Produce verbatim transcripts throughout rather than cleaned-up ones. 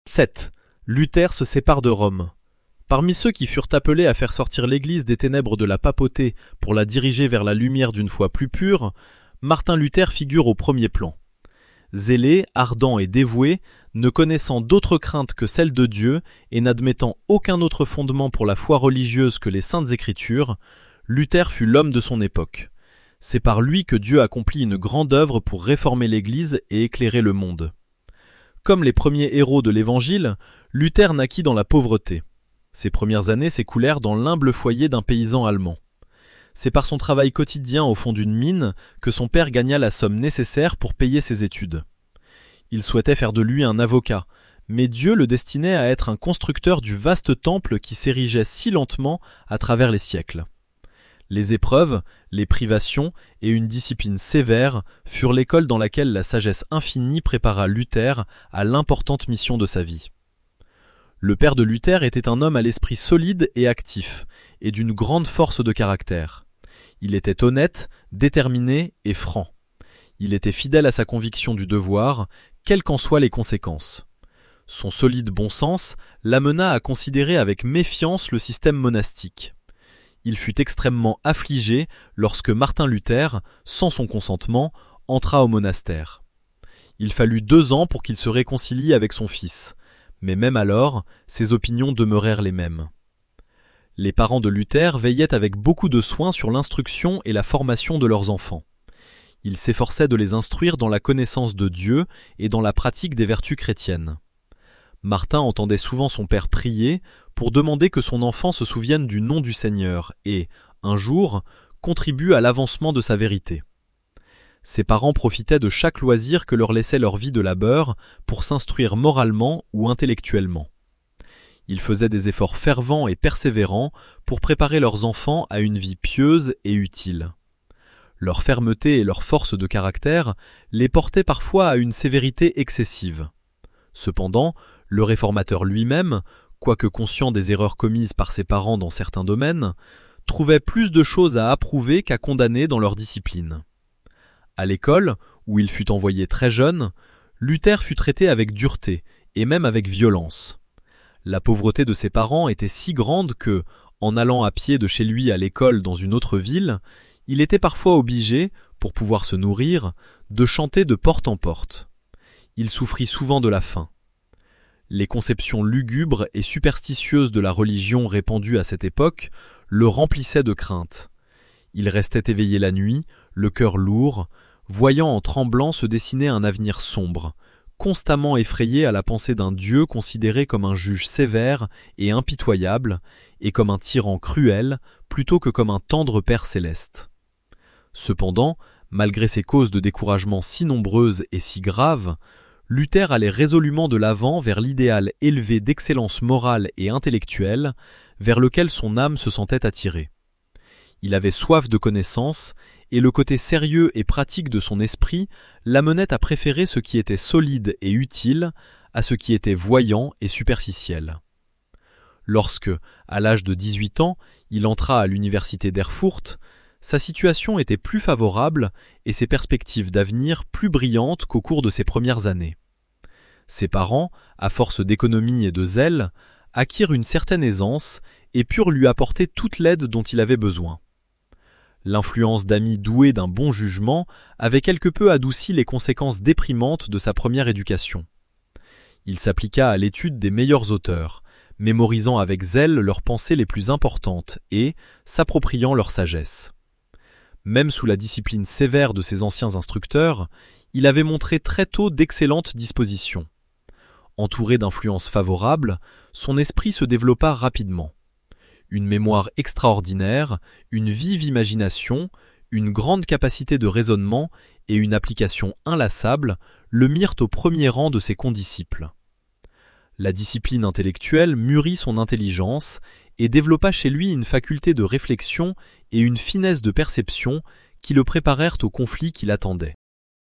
sept. Luther se sépare de Rome. Parmi ceux qui furent appelés à faire sortir l'Église des ténèbres de la papauté pour la diriger vers la lumière d'une foi plus pure, Martin Luther figure au premier plan. Zélé, ardent et dévoué, ne connaissant d'autre crainte que celle de Dieu et n'admettant aucun autre fondement pour la foi religieuse que les saintes écritures, Luther fut l'homme de son époque. C'est par lui que Dieu accomplit une grande œuvre pour réformer l'Église et éclairer le monde. Comme les premiers héros de l'Évangile, Luther naquit dans la pauvreté. Ses premières années s'écoulèrent dans l'humble foyer d'un paysan allemand. C'est par son travail quotidien au fond d'une mine que son père gagna la somme nécessaire pour payer ses études. Il souhaitait faire de lui un avocat, mais Dieu le destinait à être un constructeur du vaste temple qui s'érigeait si lentement à travers les siècles. Les épreuves, les privations et une discipline sévère furent l'école dans laquelle la sagesse infinie prépara Luther à l'importante mission de sa vie. Le père de Luther était un homme à l'esprit solide et actif, et d'une grande force de caractère. Il était honnête, déterminé et franc. Il était fidèle à sa conviction du devoir, quelles qu'en soient les conséquences. Son solide bon sens l'amena à considérer avec méfiance le système monastique. Il fut extrêmement affligé lorsque Martin Luther, sans son consentement, entra au monastère. Il fallut deux ans pour qu'il se réconcilie avec son fils, mais même alors, ses opinions demeurèrent les mêmes. Les parents de Luther veillaient avec beaucoup de soin sur l'instruction et la formation de leurs enfants. Ils s'efforçaient de les instruire dans la connaissance de Dieu et dans la pratique des vertus chrétiennes. Martin entendait souvent son père prier pour demander que son enfant se souvienne du nom du Seigneur et, un jour, contribue à l'avancement de sa vérité. Ses parents profitaient de chaque loisir que leur laissait leur vie de labeur pour s'instruire moralement ou intellectuellement. Ils faisaient des efforts fervents et persévérants pour préparer leurs enfants à une vie pieuse et utile. Leur fermeté et leur force de caractère les portaient parfois à une sévérité excessive. Cependant, le réformateur lui-même, quoique conscient des erreurs commises par ses parents dans certains domaines, trouvait plus de choses à approuver qu'à condamner dans leur discipline. À l'école, où il fut envoyé très jeune, Luther fut traité avec dureté et même avec violence. La pauvreté de ses parents était si grande que, en allant à pied de chez lui à l'école dans une autre ville, il était parfois obligé, pour pouvoir se nourrir, de chanter de porte en porte. Il souffrit souvent de la faim. Les conceptions lugubres et superstitieuses de la religion répandue à cette époque le remplissaient de crainte. Il restait éveillé la nuit, le cœur lourd, voyant en tremblant se dessiner un avenir sombre, constamment effrayé à la pensée d'un Dieu considéré comme un juge sévère et impitoyable, et comme un tyran cruel, plutôt que comme un tendre Père céleste. Cependant, malgré ces causes de découragement si nombreuses et si graves, Luther allait résolument de l'avant vers l'idéal élevé d'excellence morale et intellectuelle, vers lequel son âme se sentait attirée. Il avait soif de connaissance, et le côté sérieux et pratique de son esprit l'amenait à préférer ce qui était solide et utile à ce qui était voyant et superficiel. Lorsque, à l'âge de dix-huit ans, il entra à l'université d'Erfurt, sa situation était plus favorable et ses perspectives d'avenir plus brillantes qu'au cours de ses premières années. Ses parents, à force d'économie et de zèle, acquirent une certaine aisance et purent lui apporter toute l'aide dont il avait besoin. L'influence d'amis doués d'un bon jugement avait quelque peu adouci les conséquences déprimantes de sa première éducation. Il s'appliqua à l'étude des meilleurs auteurs, mémorisant avec zèle leurs pensées les plus importantes et s'appropriant leur sagesse. Même sous la discipline sévère de ses anciens instructeurs, il avait montré très tôt d'excellentes dispositions. Entouré d'influences favorables, son esprit se développa rapidement. Une mémoire extraordinaire, une vive imagination, une grande capacité de raisonnement et une application inlassable le mirent au premier rang de ses condisciples. La discipline intellectuelle mûrit son intelligence et développa chez lui une faculté de réflexion et une finesse de perception qui le préparèrent au conflit qui l'attendait.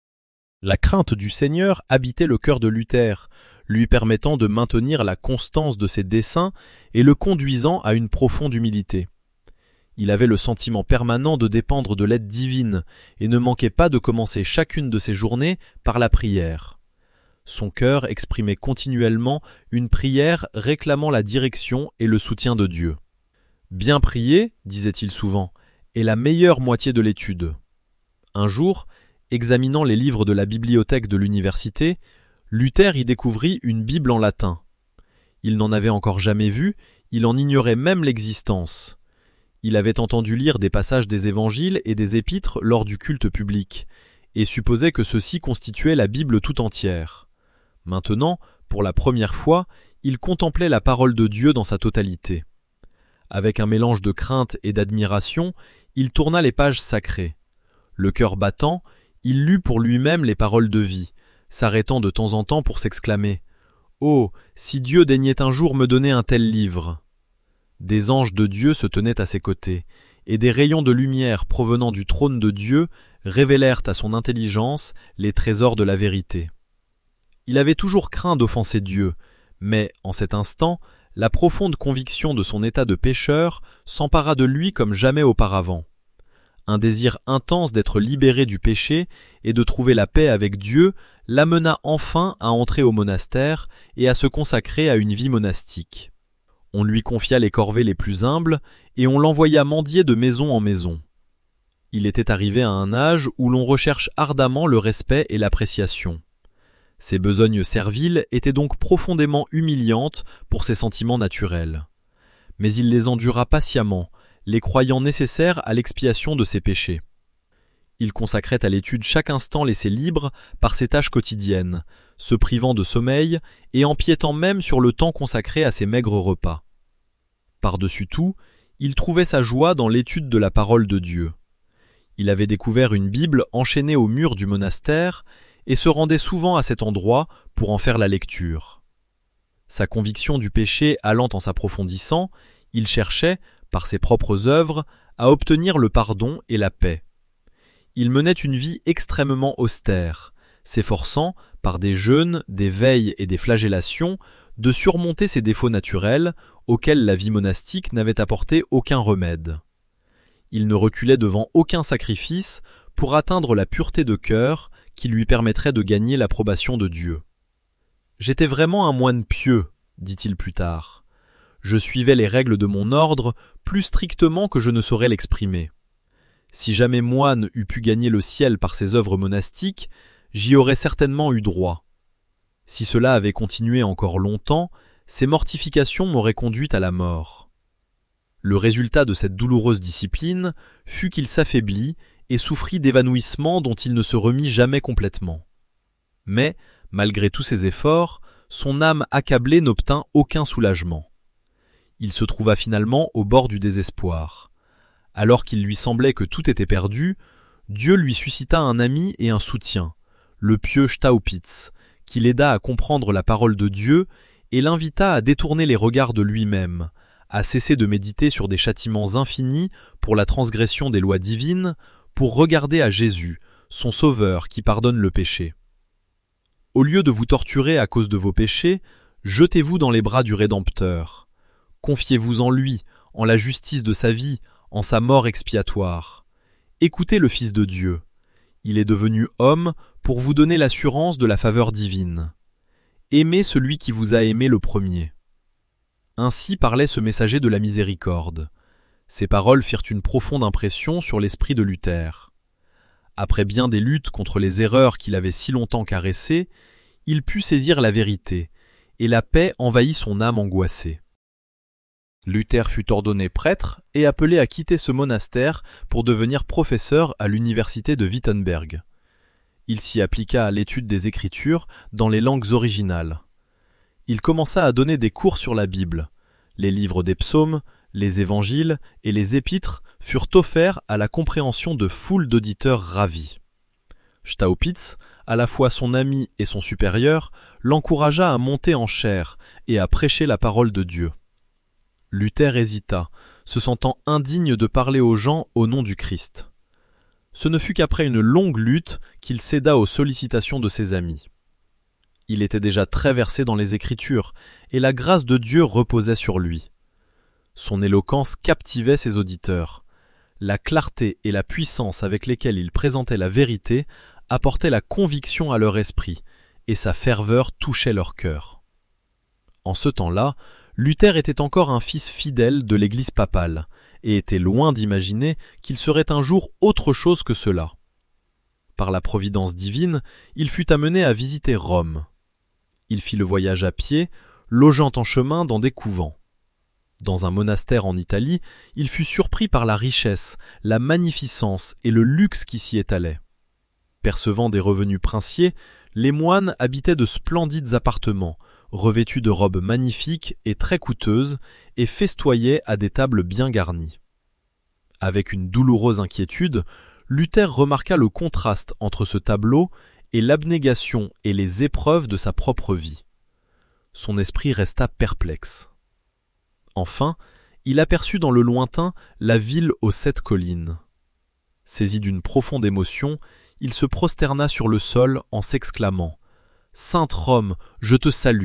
La crainte du Seigneur habitait le cœur de Luther, lui permettant de maintenir la constance de ses desseins et le conduisant à une profonde humilité. Il avait le sentiment permanent de dépendre de l'aide divine et ne manquait pas de commencer chacune de ses journées par la prière. Son cœur exprimait continuellement une prière réclamant la direction et le soutien de Dieu. Bien prier, disait-il souvent, est la meilleure moitié de l'étude. Un jour, examinant les livres de la bibliothèque de l'université, Luther y découvrit une Bible en latin. Il n'en avait encore jamais vu, il en ignorait même l'existence. Il avait entendu lire des passages des évangiles et des épîtres lors du culte public, et supposait que ceux-ci constituaient la Bible tout entière. Maintenant, pour la première fois, il contemplait la parole de Dieu dans sa totalité. Avec un mélange de crainte et d'admiration, il tourna les pages sacrées. Le cœur battant, il lut pour lui-même les paroles de vie, s'arrêtant de temps en temps pour s'exclamer « Oh, si Dieu daignait un jour me donner un tel livre !» Des anges de Dieu se tenaient à ses côtés, et des rayons de lumière provenant du trône de Dieu révélèrent à son intelligence les trésors de la vérité. Il avait toujours craint d'offenser Dieu, mais, en cet instant, la profonde conviction de son état de pécheur s'empara de lui comme jamais auparavant. Un désir intense d'être libéré du péché et de trouver la paix avec Dieu l'amena enfin à entrer au monastère et à se consacrer à une vie monastique. On lui confia les corvées les plus humbles et on l'envoya mendier de maison en maison. Il était arrivé à un âge où l'on recherche ardemment le respect et l'appréciation. Ses besognes serviles étaient donc profondément humiliantes pour ses sentiments naturels. Mais il les endura patiemment, les croyant nécessaires à l'expiation de ses péchés. Il consacrait à l'étude chaque instant laissé libre par ses tâches quotidiennes, se privant de sommeil et empiétant même sur le temps consacré à ses maigres repas. Par-dessus tout, il trouvait sa joie dans l'étude de la parole de Dieu. Il avait découvert une Bible enchaînée au mur du monastère et se rendait souvent à cet endroit pour en faire la lecture. Sa conviction du péché allant en s'approfondissant, il cherchait, par ses propres œuvres, à obtenir le pardon et la paix. Il menait une vie extrêmement austère, s'efforçant, par des jeûnes, des veilles et des flagellations, de surmonter ses défauts naturels, auxquels la vie monastique n'avait apporté aucun remède. Il ne reculait devant aucun sacrifice pour atteindre la pureté de cœur qui lui permettrait de gagner l'approbation de Dieu. « J'étais vraiment un moine pieux, dit-il plus tard. Je suivais les règles de mon ordre plus strictement que je ne saurais l'exprimer. Si jamais moine eût pu gagner le ciel par ses œuvres monastiques, j'y aurais certainement eu droit. Si cela avait continué encore longtemps, ces mortifications m'auraient conduit à la mort. Le résultat de cette douloureuse discipline fut qu'il s'affaiblit et souffrit d'évanouissements dont il ne se remit jamais complètement. Mais, malgré tous ses efforts, son âme accablée n'obtint aucun soulagement. Il se trouva finalement au bord du désespoir. Alors qu'il lui semblait que tout était perdu, Dieu lui suscita un ami et un soutien, le pieux Staupitz, qui l'aida à comprendre la parole de Dieu et l'invita à détourner les regards de lui-même, à cesser de méditer sur des châtiments infinis pour la transgression des lois divines, pour regarder à Jésus, son Sauveur qui pardonne le péché. Au lieu de vous torturer à cause de vos péchés, jetez-vous dans les bras du Rédempteur. Confiez-vous en lui, en la justice de sa vie, en sa mort expiatoire. Écoutez le Fils de Dieu. Il est devenu homme pour vous donner l'assurance de la faveur divine. Aimez celui qui vous a aimé le premier. Ainsi parlait ce messager de la miséricorde. Ces paroles firent une profonde impression sur l'esprit de Luther. Après bien des luttes contre les erreurs qu'il avait si longtemps caressées, il put saisir la vérité, et la paix envahit son âme angoissée. Luther fut ordonné prêtre et appelé à quitter ce monastère pour devenir professeur à l'université de Wittenberg. Il s'y appliqua à l'étude des Écritures dans les langues originales. Il commença à donner des cours sur la Bible. Les livres des psaumes, les évangiles et les épîtres furent offerts à la compréhension de foules d'auditeurs ravis. Staupitz, à la fois son ami et son supérieur, l'encouragea à monter en chaire et à prêcher la parole de Dieu. Luther hésita, se sentant indigne de parler aux gens au nom du Christ. Ce ne fut qu'après une longue lutte qu'il céda aux sollicitations de ses amis. Il était déjà très versé dans les Écritures, et la grâce de Dieu reposait sur lui. Son éloquence captivait ses auditeurs. La clarté et la puissance avec lesquelles il présentait la vérité apportaient la conviction à leur esprit, et sa ferveur touchait leur cœur. En ce temps-là, Luther était encore un fils fidèle de l'Église papale, et était loin d'imaginer qu'il serait un jour autre chose que cela. Par la providence divine, il fut amené à visiter Rome. Il fit le voyage à pied, logeant en chemin dans des couvents. Dans un monastère en Italie, il fut surpris par la richesse, la magnificence et le luxe qui s'y étalaient. Percevant des revenus princiers, les moines habitaient de splendides appartements, revêtus de robes magnifiques et très coûteuses, et festoyaient à des tables bien garnies. Avec une douloureuse inquiétude, Luther remarqua le contraste entre ce tableau et l'abnégation et les épreuves de sa propre vie. Son esprit resta perplexe. Enfin, il aperçut dans le lointain la ville aux sept collines. Saisi d'une profonde émotion, il se prosterna sur le sol en s'exclamant « Sainte Rome, je te salue !»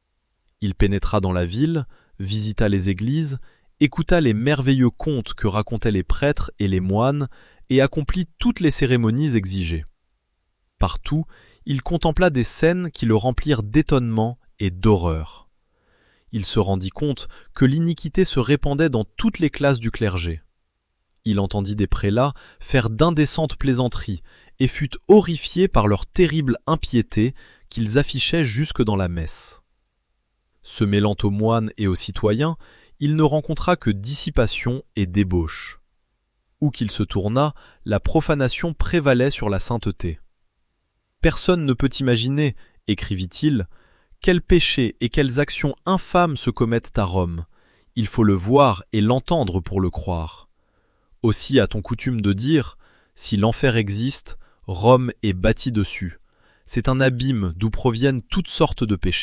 Il pénétra dans la ville, visita les églises, écouta les merveilleux contes que racontaient les prêtres et les moines et accomplit toutes les cérémonies exigées. Partout, il contempla des scènes qui le remplirent d'étonnement et d'horreur. Il se rendit compte que l'iniquité se répandait dans toutes les classes du clergé. Il entendit des prélats faire d'indécentes plaisanteries et fut horrifié par leur terrible impiété qu'ils affichaient jusque dans la messe. Se mêlant aux moines et aux citoyens, il ne rencontra que dissipation et débauche. Où qu'il se tournât, la profanation prévalait sur la sainteté. « Personne ne peut imaginer, écrivit-il, quels péchés et quelles actions infâmes se commettent à Rome. Il faut le voir et l'entendre pour le croire. Aussi a-t-on coutume de dire, si l'enfer existe, Rome est bâtie dessus. C'est un abîme d'où proviennent toutes sortes de péchés. »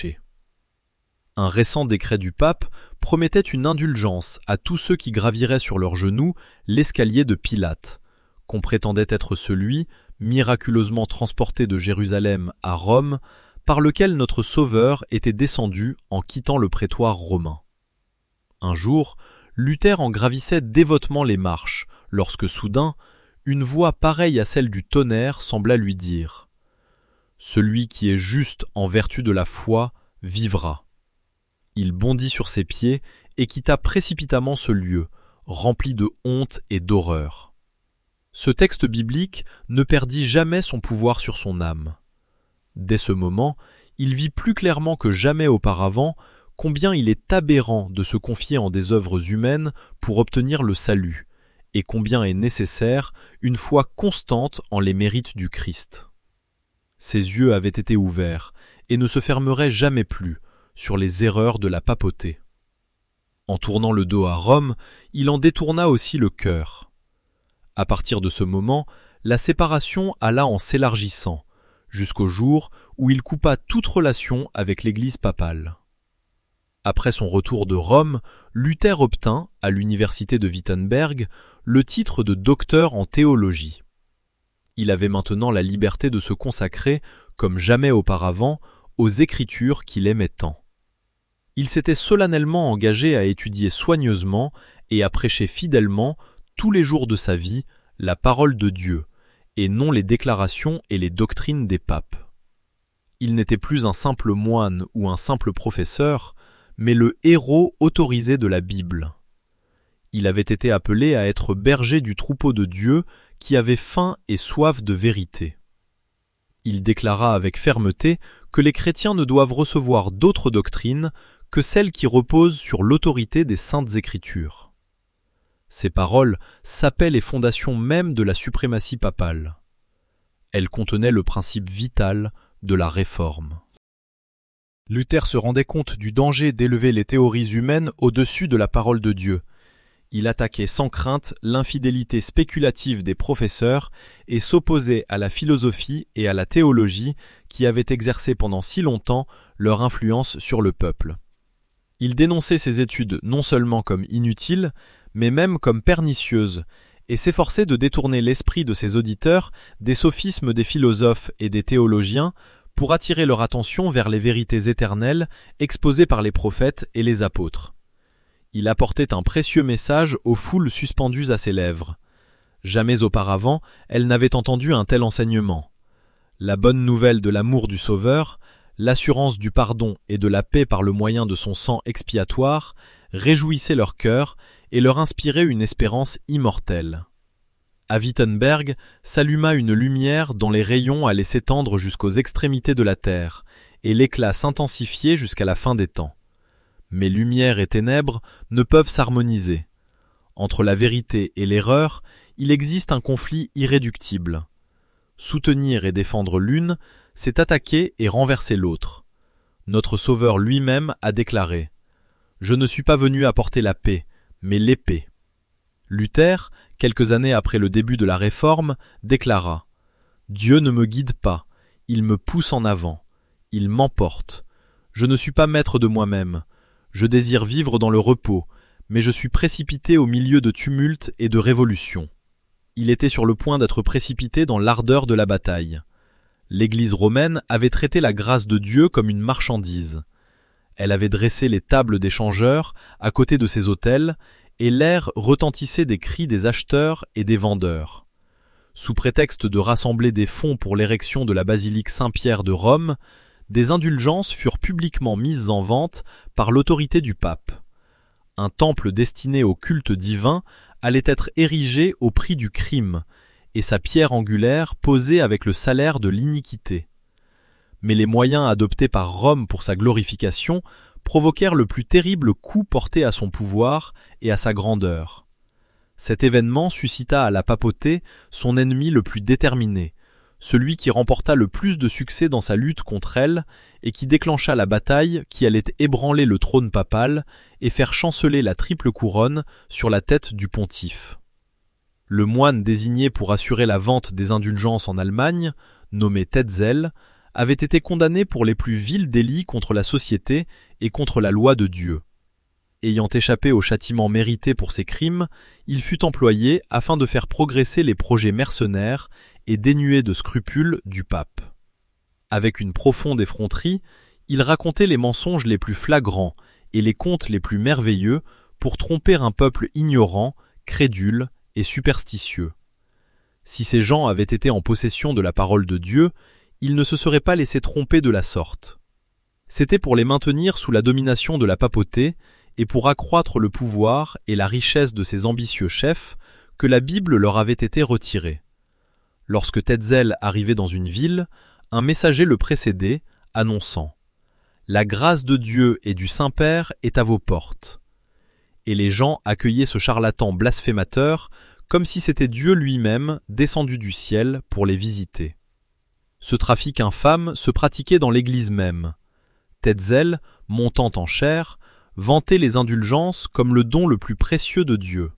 Un récent décret du pape promettait une indulgence à tous ceux qui graviraient sur leurs genoux l'escalier de Pilate, qu'on prétendait être celui, miraculeusement transporté de Jérusalem à Rome, par lequel notre Sauveur était descendu en quittant le prétoire romain. Un jour, Luther en gravissait dévotement les marches, lorsque soudain, une voix pareille à celle du tonnerre sembla lui dire « Celui qui est juste en vertu de la foi vivra. » Il bondit sur ses pieds et quitta précipitamment ce lieu, rempli de honte et d'horreur. Ce texte biblique ne perdit jamais son pouvoir sur son âme. Dès ce moment, il vit plus clairement que jamais auparavant combien il est aberrant de se confier en des œuvres humaines pour obtenir le salut, et combien est nécessaire une foi constante en les mérites du Christ. Ses yeux avaient été ouverts et ne se fermeraient jamais plus sur les erreurs de la papauté. En tournant le dos à Rome, il en détourna aussi le cœur. À partir de ce moment, la séparation alla en s'élargissant, jusqu'au jour où il coupa toute relation avec l'Église papale. Après son retour de Rome, Luther obtint, à l'université de Wittenberg, le titre de docteur en théologie. Il avait maintenant la liberté de se consacrer, comme jamais auparavant, aux Écritures qu'il aimait tant. Il s'était solennellement engagé à étudier soigneusement et à prêcher fidèlement, tous les jours de sa vie, la parole de Dieu, et non les déclarations et les doctrines des papes. Il n'était plus un simple moine ou un simple professeur, mais le héros autorisé de la Bible. Il avait été appelé à être berger du troupeau de Dieu qui avait faim et soif de vérité. Il déclara avec fermeté que les chrétiens ne doivent recevoir d'autres doctrines que celles qui reposent sur l'autorité des saintes Écritures. Ces paroles sapaient les fondations mêmes de la suprématie papale. Elles contenaient le principe vital de la réforme. Luther se rendait compte du danger d'élever les théories humaines au-dessus de la parole de Dieu. Il attaquait sans crainte l'infidélité spéculative des professeurs et s'opposait à la philosophie et à la théologie qui avaient exercé pendant si longtemps leur influence sur le peuple. Il dénonçait ces études non seulement comme inutiles, mais même comme pernicieuses, et s'efforçait de détourner l'esprit de ses auditeurs des sophismes des philosophes et des théologiens pour attirer leur attention vers les vérités éternelles exposées par les prophètes et les apôtres. Il apportait un précieux message aux foules suspendues à ses lèvres. Jamais auparavant, elles n'avaient entendu un tel enseignement. La bonne nouvelle de l'amour du Sauveur, l'assurance du pardon et de la paix par le moyen de son sang expiatoire, réjouissaient leur cœur et leur inspiraient une espérance immortelle. À Wittenberg s'alluma une lumière dont les rayons allaient s'étendre jusqu'aux extrémités de la terre, et l'éclat s'intensifier jusqu'à la fin des temps. Mais lumière et ténèbres ne peuvent s'harmoniser. Entre la vérité et l'erreur, il existe un conflit irréductible. Soutenir et défendre l'une, c'est attaquer et renverser l'autre. Notre Sauveur lui-même a déclaré « Je ne suis pas venu apporter la paix, mais l'épée ». Luther, quelques années après le début de la Réforme, déclara « Dieu ne me guide pas, il me pousse en avant, il m'emporte. Je ne suis pas maître de moi-même, je désire vivre dans le repos, mais je suis précipité au milieu de tumultes et de révolutions. » Il était sur le point d'être précipité dans l'ardeur de la bataille. L'Église romaine avait traité la grâce de Dieu comme une marchandise. Elle avait dressé les tables des changeurs à côté de ses autels, et l'air retentissait des cris des acheteurs et des vendeurs. Sous prétexte de rassembler des fonds pour l'érection de la basilique Saint-Pierre de Rome, des indulgences furent publiquement mises en vente par l'autorité du pape. Un temple destiné au culte divin allait être érigé au prix du crime, et sa pierre angulaire posée avec le salaire de l'iniquité. Mais les moyens adoptés par Rome pour sa glorification provoquèrent le plus terrible coup porté à son pouvoir et à sa grandeur. Cet événement suscita à la papauté son ennemi le plus déterminé, celui qui remporta le plus de succès dans sa lutte contre elle et qui déclencha la bataille qui allait ébranler le trône papal et faire chanceler la triple couronne sur la tête du pontife. Le moine désigné pour assurer la vente des indulgences en Allemagne, nommé Tetzel, avait été condamné pour les plus vils délits contre la société et contre la loi de Dieu. Ayant échappé au châtiment mérité pour ses crimes, il fut employé afin de faire progresser les projets mercenaires et dénués de scrupules du pape. Avec une profonde effronterie, il racontait les mensonges les plus flagrants et les contes les plus merveilleux pour tromper un peuple ignorant, crédule et superstitieux. Si ces gens avaient été en possession de la parole de Dieu, ils ne se seraient pas laissés tromper de la sorte. C'était pour les maintenir sous la domination de la papauté et pour accroître le pouvoir et la richesse de ces ambitieux chefs que la Bible leur avait été retirée. Lorsque Tetzel arrivait dans une ville, un messager le précédait, annonçant « La grâce de Dieu et du Saint-Père est à vos portes ». Et les gens accueillaient ce charlatan blasphémateur comme si c'était Dieu lui-même descendu du ciel pour les visiter. Ce trafic infâme se pratiquait dans l'Église même. Tetzel, montant en chair, vantait les indulgences comme le don le plus précieux de Dieu.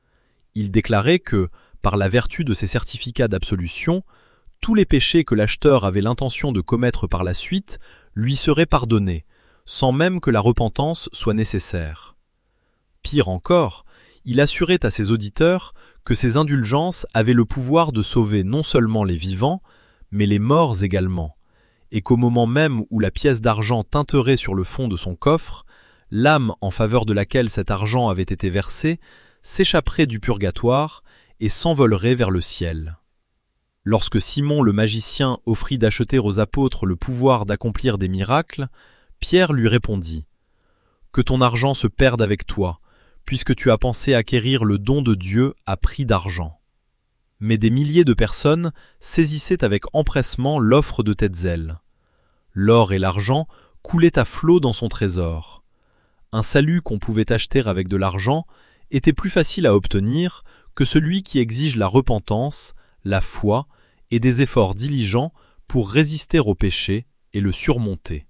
Il déclarait que, par la vertu de ses certificats d'absolution, tous les péchés que l'acheteur avait l'intention de commettre par la suite lui seraient pardonnés, sans même que la repentance soit nécessaire. Pire encore, il assurait à ses auditeurs que ces indulgences avaient le pouvoir de sauver non seulement les vivants, mais les morts également, et qu'au moment même où la pièce d'argent tinterait sur le fond de son coffre, l'âme en faveur de laquelle cet argent avait été versé s'échapperait du purgatoire et s'envolerait vers le ciel. Lorsque Simon le magicien offrit d'acheter aux apôtres le pouvoir d'accomplir des miracles, Pierre lui répondit « Que ton argent se perde avec toi, puisque tu as pensé acquérir le don de Dieu à prix d'argent. » Mais des milliers de personnes saisissaient avec empressement l'offre de Tetzel. L'or et l'argent coulaient à flots dans son trésor. Un salut qu'on pouvait acheter avec de l'argent était plus facile à obtenir que celui qui exige la repentance, la foi et des efforts diligents pour résister au péché et le surmonter.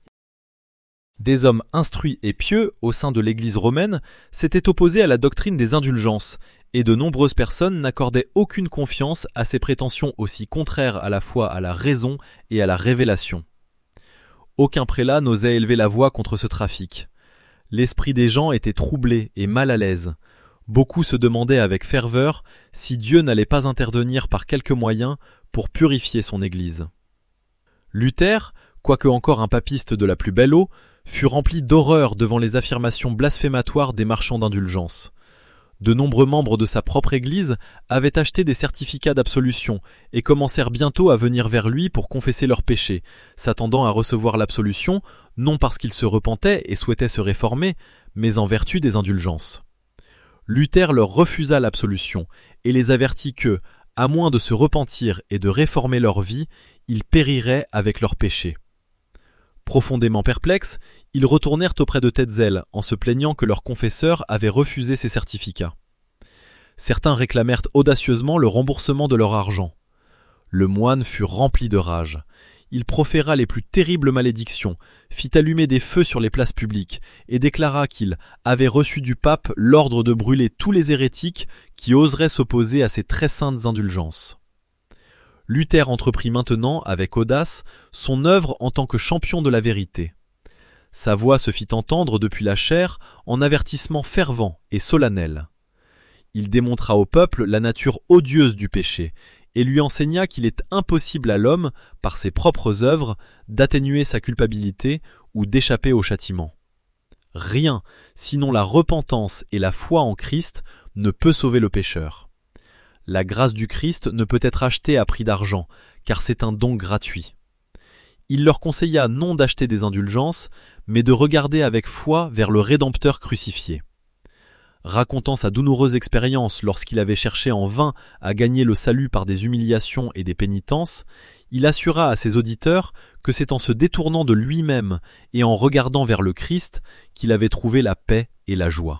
Des hommes instruits et pieux au sein de l'Église romaine s'étaient opposés à la doctrine des indulgences, et de nombreuses personnes n'accordaient aucune confiance à ces prétentions aussi contraires à la fois à la raison et à la révélation. Aucun prélat n'osait élever la voix contre ce trafic. L'esprit des gens était troublé et mal à l'aise. Beaucoup se demandaient avec ferveur si Dieu n'allait pas intervenir par quelque moyen pour purifier son Église. Luther, quoique encore un papiste de la plus belle eau, fut rempli d'horreur devant les affirmations blasphématoires des marchands d'indulgence. De nombreux membres de sa propre Église avaient acheté des certificats d'absolution et commencèrent bientôt à venir vers lui pour confesser leurs péchés, s'attendant à recevoir l'absolution, non parce qu'ils se repentaient et souhaitaient se réformer, mais en vertu des indulgences. Luther leur refusa l'absolution et les avertit que, à moins de se repentir et de réformer leur vie, ils périraient avec leurs péchés. Profondément perplexes, ils retournèrent auprès de Tetzel en se plaignant que leur confesseur avait refusé ces certificats. Certains réclamèrent audacieusement le remboursement de leur argent. Le moine fut rempli de rage. Il proféra les plus terribles malédictions, fit allumer des feux sur les places publiques et déclara qu'il avait reçu du pape l'ordre de brûler tous les hérétiques qui oseraient s'opposer à ses très saintes indulgences. Luther entreprit maintenant, avec audace, son œuvre en tant que champion de la vérité. Sa voix se fit entendre depuis la chaire en avertissement fervent et solennel. Il démontra au peuple la nature odieuse du péché et lui enseigna qu'il est impossible à l'homme, par ses propres œuvres, d'atténuer sa culpabilité ou d'échapper au châtiment. Rien, sinon la repentance et la foi en Christ, ne peut sauver le pécheur. La grâce du Christ ne peut être achetée à prix d'argent, car c'est un don gratuit. Il leur conseilla non d'acheter des indulgences, mais de regarder avec foi vers le Rédempteur crucifié. Racontant sa douloureuse expérience lorsqu'il avait cherché en vain à gagner le salut par des humiliations et des pénitences, il assura à ses auditeurs que c'est en se détournant de lui-même et en regardant vers le Christ qu'il avait trouvé la paix et la joie.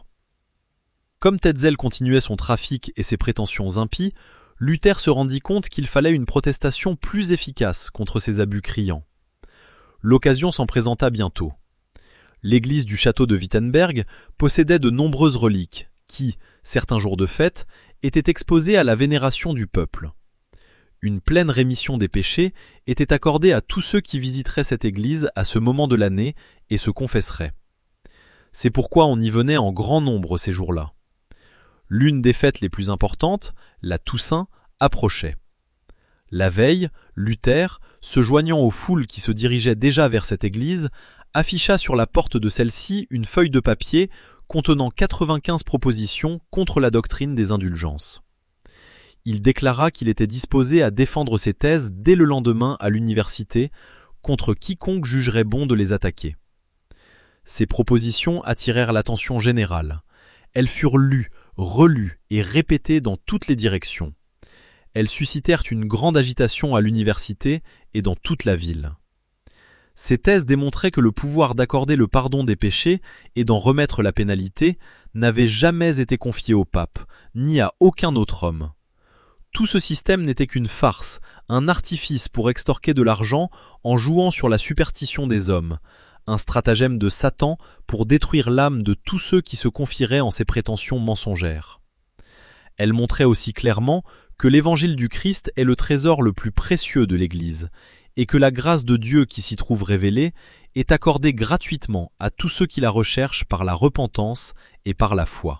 Comme Tetzel continuait son trafic et ses prétentions impies, Luther se rendit compte qu'il fallait une protestation plus efficace contre ces abus criants. L'occasion s'en présenta bientôt. L'église du château de Wittenberg possédait de nombreuses reliques qui, certains jours de fête, étaient exposées à la vénération du peuple. Une pleine rémission des péchés était accordée à tous ceux qui visiteraient cette église à ce moment de l'année et se confesseraient. C'est pourquoi on y venait en grand nombre ces jours-là. L'une des fêtes les plus importantes, la Toussaint, approchait. La veille, Luther, se joignant aux foules qui se dirigeaient déjà vers cette église, afficha sur la porte de celle-ci une feuille de papier contenant quatre-vingt-quinze propositions contre la doctrine des indulgences. Il déclara qu'il était disposé à défendre ses thèses dès le lendemain à l'université contre quiconque jugerait bon de les attaquer. Ces propositions attirèrent l'attention générale. Elles furent lues, relues et répétées dans toutes les directions. Elles suscitèrent une grande agitation à l'université et dans toute la ville. Ces thèses démontraient que le pouvoir d'accorder le pardon des péchés et d'en remettre la pénalité n'avait jamais été confié au pape, ni à aucun autre homme. Tout ce système n'était qu'une farce, un artifice pour extorquer de l'argent en jouant sur la superstition des hommes, un stratagème de Satan pour détruire l'âme de tous ceux qui se confieraient en ses prétentions mensongères. Elle montrait aussi clairement que l'évangile du Christ est le trésor le plus précieux de l'Église, et que la grâce de Dieu qui s'y trouve révélée est accordée gratuitement à tous ceux qui la recherchent par la repentance et par la foi.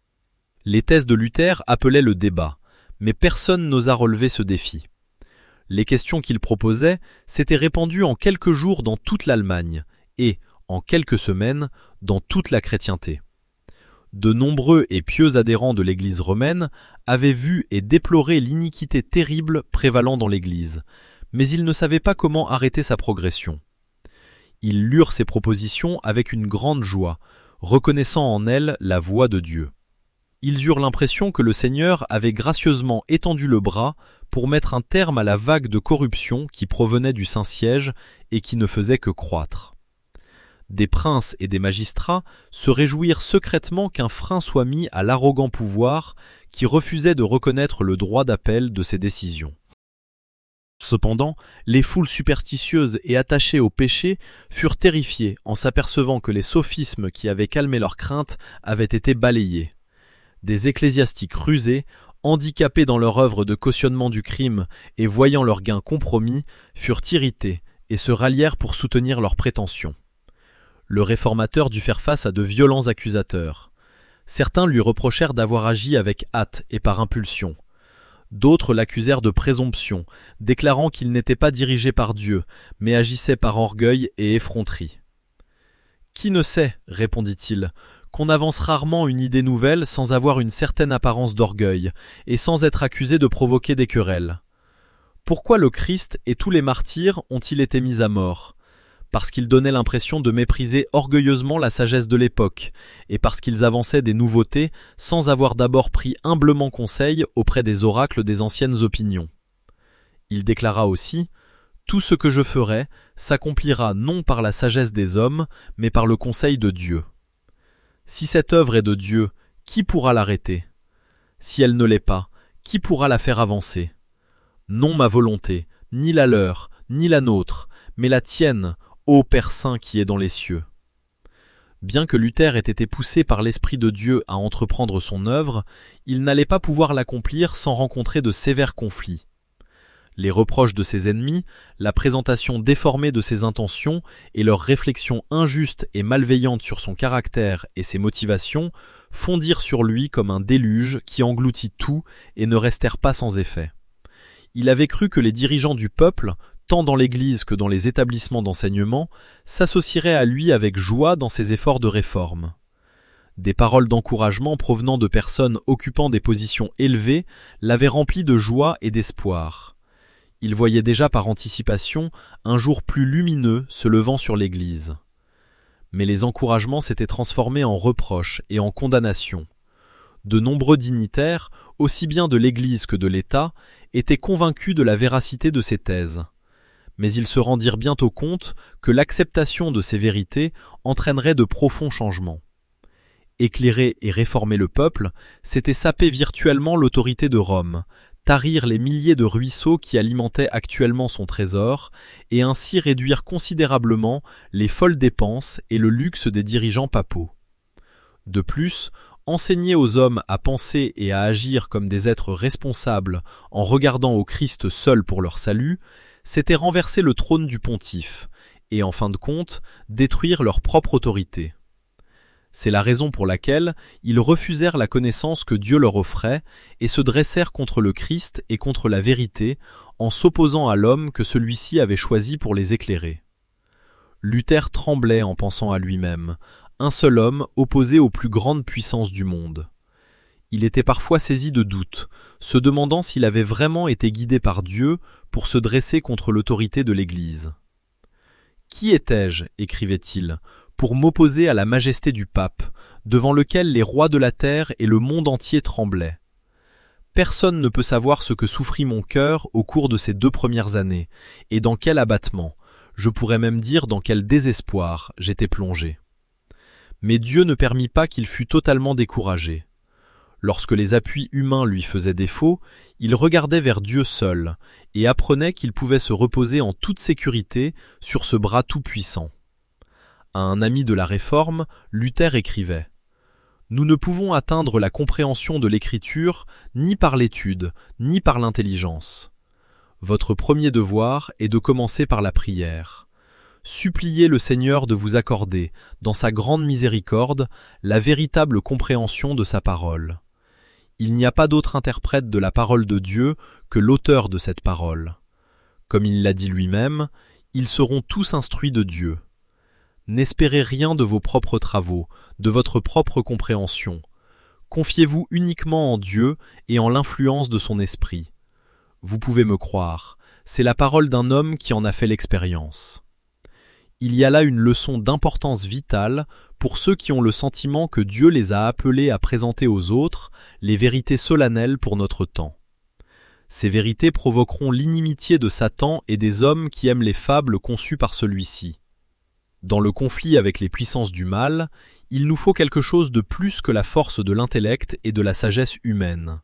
Les thèses de Luther appelaient le débat, mais personne n'osa relever ce défi. Les questions qu'il proposait s'étaient répandues en quelques jours dans toute l'Allemagne et, en quelques semaines, dans toute la chrétienté. De nombreux et pieux adhérents de l'Église romaine avaient vu et déploré l'iniquité terrible prévalant dans l'Église, mais ils ne savaient pas comment arrêter sa progression. Ils lurent ces propositions avec une grande joie, reconnaissant en elles la voix de Dieu. Ils eurent l'impression que le Seigneur avait gracieusement étendu le bras pour mettre un terme à la vague de corruption qui provenait du Saint-Siège et qui ne faisait que croître. Des princes et des magistrats se réjouirent secrètement qu'un frein soit mis à l'arrogant pouvoir qui refusait de reconnaître le droit d'appel de ses décisions. Cependant, les foules superstitieuses et attachées au péché furent terrifiées en s'apercevant que les sophismes qui avaient calmé leurs craintes avaient été balayés. Des ecclésiastiques rusés, handicapés dans leur œuvre de cautionnement du crime et voyant leur gain compromis, furent irrités et se rallièrent pour soutenir leurs prétentions. Le réformateur dut faire face à de violents accusateurs. Certains lui reprochèrent d'avoir agi avec hâte et par impulsion. D'autres l'accusèrent de présomption, déclarant qu'il n'était pas dirigé par Dieu, mais agissait par orgueil et effronterie. « Qui ne sait, répondit-il, qu'on avance rarement une idée nouvelle sans avoir une certaine apparence d'orgueil et sans être accusé de provoquer des querelles. Pourquoi le Christ et tous les martyrs ont-ils été mis à mort ? Parce qu'ils donnaient l'impression de mépriser orgueilleusement la sagesse de l'époque, et parce qu'ils avançaient des nouveautés sans avoir d'abord pris humblement conseil auprès des oracles des anciennes opinions. Il déclara aussi « Tout ce que je ferai s'accomplira non par la sagesse des hommes, mais par le conseil de Dieu. Si cette œuvre est de Dieu, qui pourra l'arrêter ? Si elle ne l'est pas, qui pourra la faire avancer ? Non ma volonté, ni la leur, ni la nôtre, mais la tienne, ô Père Saint qui est dans les cieux. » Bien que Luther ait été poussé par l'Esprit de Dieu à entreprendre son œuvre, il n'allait pas pouvoir l'accomplir sans rencontrer de sévères conflits. Les reproches de ses ennemis, la présentation déformée de ses intentions et leurs réflexions injustes et malveillantes sur son caractère et ses motivations fondirent sur lui comme un déluge qui engloutit tout et ne restèrent pas sans effet. Il avait cru que les dirigeants du peuple, tant dans l'Église que dans les établissements d'enseignement, s'associeraient à lui avec joie dans ses efforts de réforme. Des paroles d'encouragement provenant de personnes occupant des positions élevées l'avaient rempli de joie et d'espoir. Il voyait déjà par anticipation un jour plus lumineux se levant sur l'Église. Mais les encouragements s'étaient transformés en reproches et en condamnations. De nombreux dignitaires, aussi bien de l'Église que de l'État, étaient convaincus de la véracité de ces thèses. Mais ils se rendirent bientôt compte que l'acceptation de ces vérités entraînerait de profonds changements. Éclairer et réformer le peuple, c'était saper virtuellement l'autorité de Rome, tarir les milliers de ruisseaux qui alimentaient actuellement son trésor, et ainsi réduire considérablement les folles dépenses et le luxe des dirigeants papaux. De plus, enseigner aux hommes à penser et à agir comme des êtres responsables en regardant au Christ seul pour leur salut, c'était renverser le trône du pontife, et en fin de compte, détruire leur propre autorité. C'est la raison pour laquelle ils refusèrent la connaissance que Dieu leur offrait et se dressèrent contre le Christ et contre la vérité en s'opposant à l'homme que celui-ci avait choisi pour les éclairer. Luther tremblait en pensant à lui-même, un seul homme opposé aux plus grandes puissances du monde. Il était parfois saisi de doutes, se demandant s'il avait vraiment été guidé par Dieu pour se dresser contre l'autorité de l'Église. « Qui étais-je » écrivait-il, pour m'opposer à la majesté du pape, devant lequel les rois de la terre et le monde entier tremblaient. Personne ne peut savoir ce que souffrit mon cœur au cours de ces deux premières années, et dans quel abattement, je pourrais même dire dans quel désespoir j'étais plongé. Mais Dieu ne permit pas qu'il fût totalement découragé. Lorsque les appuis humains lui faisaient défaut, il regardait vers Dieu seul, et apprenait qu'il pouvait se reposer en toute sécurité sur ce bras tout-puissant. À un ami de la Réforme, Luther écrivait « Nous ne pouvons atteindre la compréhension de l'Écriture ni par l'étude, ni par l'intelligence. Votre premier devoir est de commencer par la prière. Suppliez le Seigneur de vous accorder, dans sa grande miséricorde, la véritable compréhension de sa parole. Il n'y a pas d'autre interprète de la parole de Dieu que l'auteur de cette parole. Comme il l'a dit lui-même, ils seront tous instruits de Dieu. N'espérez rien de vos propres travaux, de votre propre compréhension. Confiez-vous uniquement en Dieu et en l'influence de son esprit. Vous pouvez me croire, c'est la parole d'un homme qui en a fait l'expérience. » Il y a là une leçon d'importance vitale pour ceux qui ont le sentiment que Dieu les a appelés à présenter aux autres les vérités solennelles pour notre temps. Ces vérités provoqueront l'inimitié de Satan et des hommes qui aiment les fables conçues par celui-ci. Dans le conflit avec les puissances du mal, il nous faut quelque chose de plus que la force de l'intellect et de la sagesse humaine.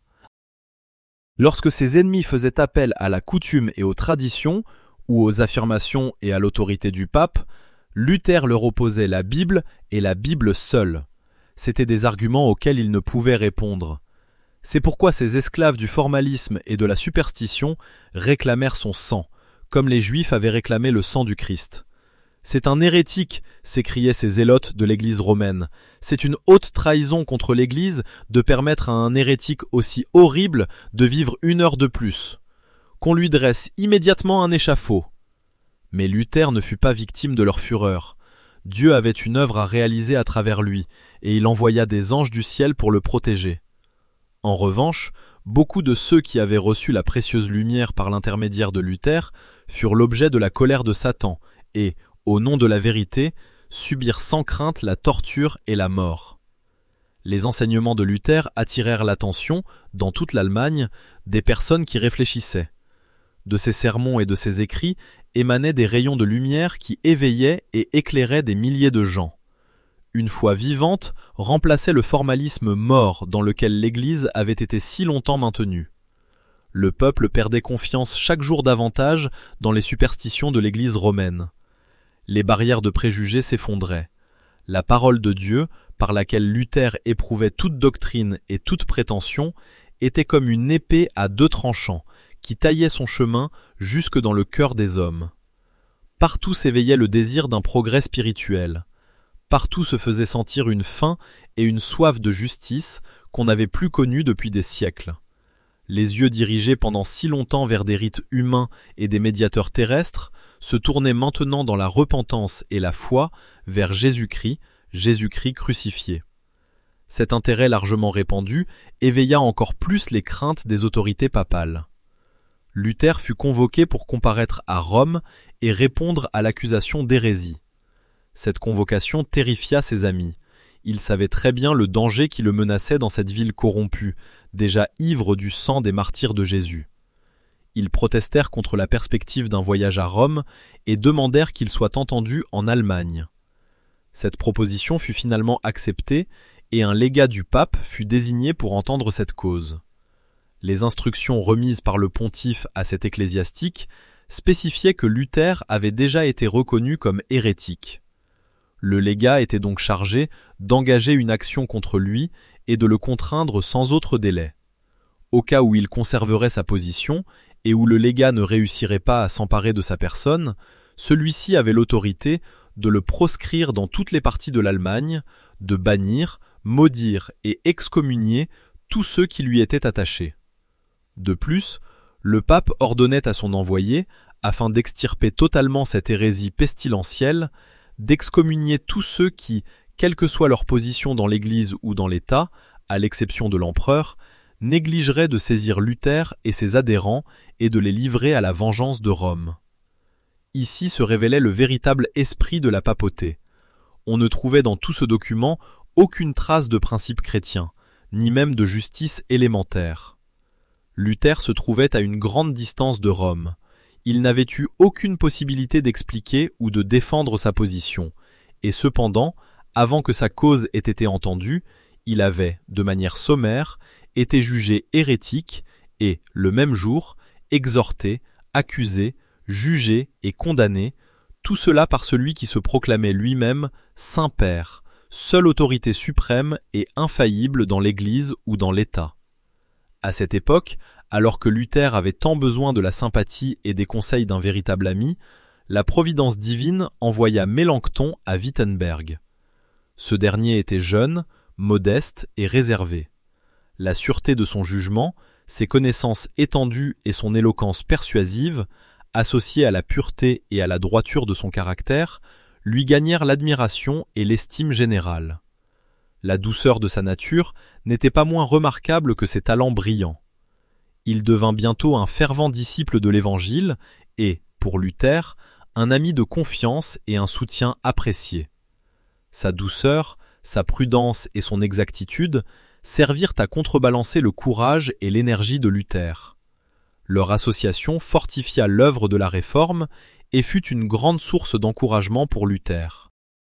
Lorsque ses ennemis faisaient appel à la coutume et aux traditions, ou aux affirmations et à l'autorité du pape, Luther leur opposait la Bible et la Bible seule. C'étaient des arguments auxquels il ne pouvait répondre. C'est pourquoi ces esclaves du formalisme et de la superstition réclamèrent son sang, comme les Juifs avaient réclamé le sang du Christ. C'est un hérétique, s'écriaient ces zélotes de l'Église romaine. C'est une haute trahison contre l'Église de permettre à un hérétique aussi horrible de vivre une heure de plus. Qu'on lui dresse immédiatement un échafaud. Mais Luther ne fut pas victime de leur fureur. Dieu avait une œuvre à réaliser à travers lui, et il envoya des anges du ciel pour le protéger. En revanche, beaucoup de ceux qui avaient reçu la précieuse lumière par l'intermédiaire de Luther furent l'objet de la colère de Satan, et, au nom de la vérité, subirent sans crainte la torture et la mort. Les enseignements de Luther attirèrent l'attention, dans toute l'Allemagne, des personnes qui réfléchissaient. De ses sermons et de ses écrits émanaient des rayons de lumière qui éveillaient et éclairaient des milliers de gens. Une foi vivante remplaçait le formalisme mort dans lequel l'Église avait été si longtemps maintenue. Le peuple perdait confiance chaque jour davantage dans les superstitions de l'Église romaine. Les barrières de préjugés s'effondraient. La parole de Dieu, par laquelle Luther éprouvait toute doctrine et toute prétention, était comme une épée à deux tranchants, qui taillait son chemin jusque dans le cœur des hommes. Partout s'éveillait le désir d'un progrès spirituel. Partout se faisait sentir une faim et une soif de justice qu'on n'avait plus connues depuis des siècles. Les yeux dirigés pendant si longtemps vers des rites humains et des médiateurs terrestres se tournaient maintenant dans la repentance et la foi vers Jésus-Christ, Jésus-Christ crucifié. Cet intérêt largement répandu éveilla encore plus les craintes des autorités papales. Luther fut convoqué pour comparaître à Rome et répondre à l'accusation d'hérésie. Cette convocation terrifia ses amis. Il savait très bien le danger qui le menaçait dans cette ville corrompue, déjà ivre du sang des martyrs de Jésus. Ils protestèrent contre la perspective d'un voyage à Rome et demandèrent qu'il soit entendu en Allemagne. Cette proposition fut finalement acceptée et un légat du pape fut désigné pour entendre cette cause. Les instructions remises par le pontife à cet ecclésiastique spécifiaient que Luther avait déjà été reconnu comme hérétique. Le légat était donc chargé d'engager une action contre lui et de le contraindre sans autre délai. Au cas où il conserverait sa position et où le légat ne réussirait pas à s'emparer de sa personne, celui-ci avait l'autorité de le proscrire dans toutes les parties de l'Allemagne, de bannir, maudire et excommunier tous ceux qui lui étaient attachés. De plus, le pape ordonnait à son envoyé, afin d'extirper totalement cette hérésie pestilentielle, d'excommunier tous ceux qui, quelle que soit leur position dans l'Église ou dans l'État, à l'exception de l'empereur, négligeraient de saisir Luther et ses adhérents et de les livrer à la vengeance de Rome. Ici se révélait le véritable esprit de la papauté. On ne trouvait dans tout ce document aucune trace de principe chrétien, ni même de justice élémentaire. Luther se trouvait à une grande distance de Rome. Il n'avait eu aucune possibilité d'expliquer ou de défendre sa position, et cependant, avant que sa cause ait été entendue, il avait, de manière sommaire, été jugé hérétique et, le même jour, exhorté, accusé, jugé et condamné, tout cela par celui qui se proclamait lui-même Saint-Père, seule autorité suprême et infaillible dans l'Église ou dans l'État. À cette époque, alors que Luther avait tant besoin de la sympathie et des conseils d'un véritable ami, la providence divine envoya Mélenchon à Wittenberg. Ce dernier était jeune, modeste et réservé. La sûreté de son jugement, ses connaissances étendues et son éloquence persuasive, associées à la pureté et à la droiture de son caractère, lui gagnèrent l'admiration et l'estime générale. La douceur de sa nature n'était pas moins remarquable que ses talents brillants. Il devint bientôt un fervent disciple de l'Évangile et, pour Luther, un ami de confiance et un soutien apprécié. Sa douceur, sa prudence et son exactitude servirent à contrebalancer le courage et l'énergie de Luther. Leur association fortifia l'œuvre de la Réforme et fut une grande source d'encouragement pour Luther.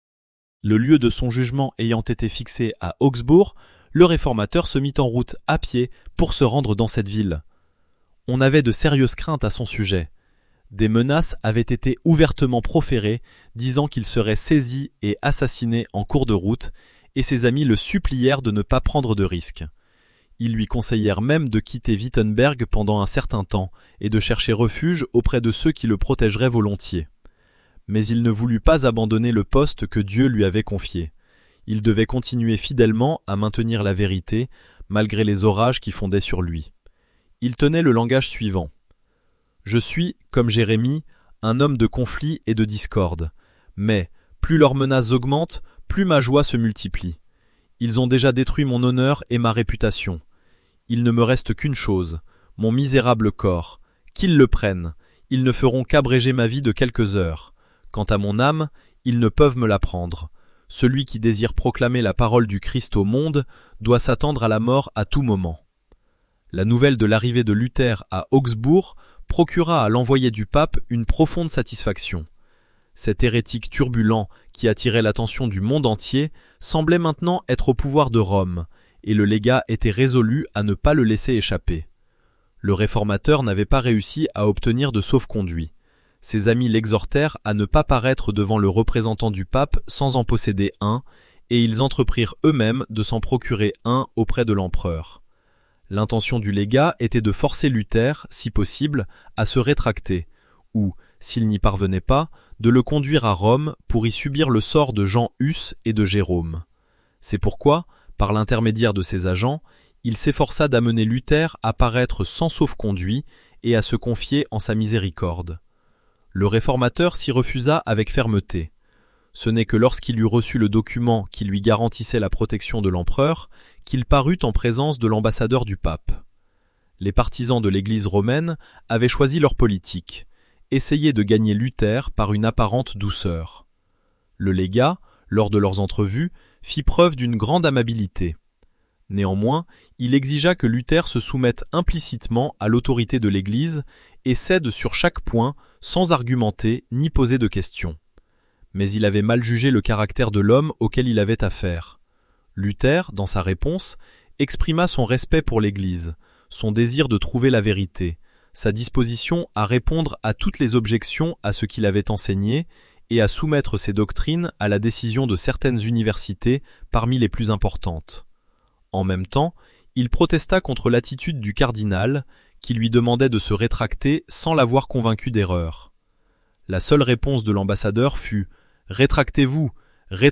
Le lieu de son jugement ayant été fixé à Augsbourg, le réformateur se mit en route à pied pour se rendre dans cette ville. On avait de sérieuses craintes à son sujet. Des menaces avaient été ouvertement proférées, disant qu'il serait saisi et assassiné en cours de route, et ses amis le supplièrent de ne pas prendre de risques. Ils lui conseillèrent même de quitter Wittenberg pendant un certain temps et de chercher refuge auprès de ceux qui le protégeraient volontiers. Mais il ne voulut pas abandonner le poste que Dieu lui avait confié. Il devait continuer fidèlement à maintenir la vérité, malgré les orages qui fondaient sur lui. Il tenait le langage suivant. « Je suis, comme Jérémie, un homme de conflit et de discorde, mais, Plus leurs menaces augmentent, plus ma joie se multiplie. Ils ont déjà détruit mon honneur et ma réputation. Il ne me reste qu'une chose, mon misérable corps. Qu'ils le prennent, ils ne feront qu'abréger ma vie de quelques heures. Quant à mon âme, ils ne peuvent me la prendre. Celui qui désire proclamer la parole du Christ au monde doit s'attendre à la mort à tout moment. La nouvelle de l'arrivée de Luther à Augsbourg procura à l'envoyé du pape une profonde satisfaction. Cet hérétique turbulent qui attirait l'attention du monde entier semblait maintenant être au pouvoir de Rome, et le légat était résolu à ne pas le laisser échapper. Le réformateur n'avait pas réussi à obtenir de sauf-conduit. Ses amis l'exhortèrent à ne pas paraître devant le représentant du pape sans en posséder un, et ils entreprirent eux-mêmes de s'en procurer un auprès de l'empereur. L'intention du légat était de forcer Luther, si possible, à se rétracter, ou, s'il n'y parvenait pas, de le conduire à Rome pour y subir le sort de Jean Hus et de Jérôme. C'est pourquoi, par l'intermédiaire de ses agents, il s'efforça d'amener Luther à paraître sans sauf-conduit et à se confier en sa miséricorde. Le réformateur s'y refusa avec fermeté. Ce n'est que lorsqu'il eut reçu le document qui lui garantissait la protection de l'empereur qu'il parut en présence de l'ambassadeur du pape. Les partisans de l'Église romaine avaient choisi leur politique, essayer de gagner Luther par une apparente douceur. Le légat, lors de leurs entrevues, fit preuve d'une grande amabilité. Néanmoins, il exigea que Luther se soumette implicitement à l'autorité de l'Église et cède sur chaque point sans argumenter ni poser de questions. Mais il avait mal jugé le caractère de l'homme auquel il avait affaire. Luther, dans sa réponse, exprima son respect pour l'Église, son désir de trouver la vérité, sa disposition à répondre à toutes les objections à ce qu'il avait enseigné et à soumettre ses doctrines à la décision de certaines universités parmi les plus importantes. En même temps, il protesta contre l'attitude du cardinal, qui lui demandait de se rétracter sans l'avoir convaincu d'erreur. La seule réponse de l'ambassadeur fut « Rétractez-vous, rétractez-vous ».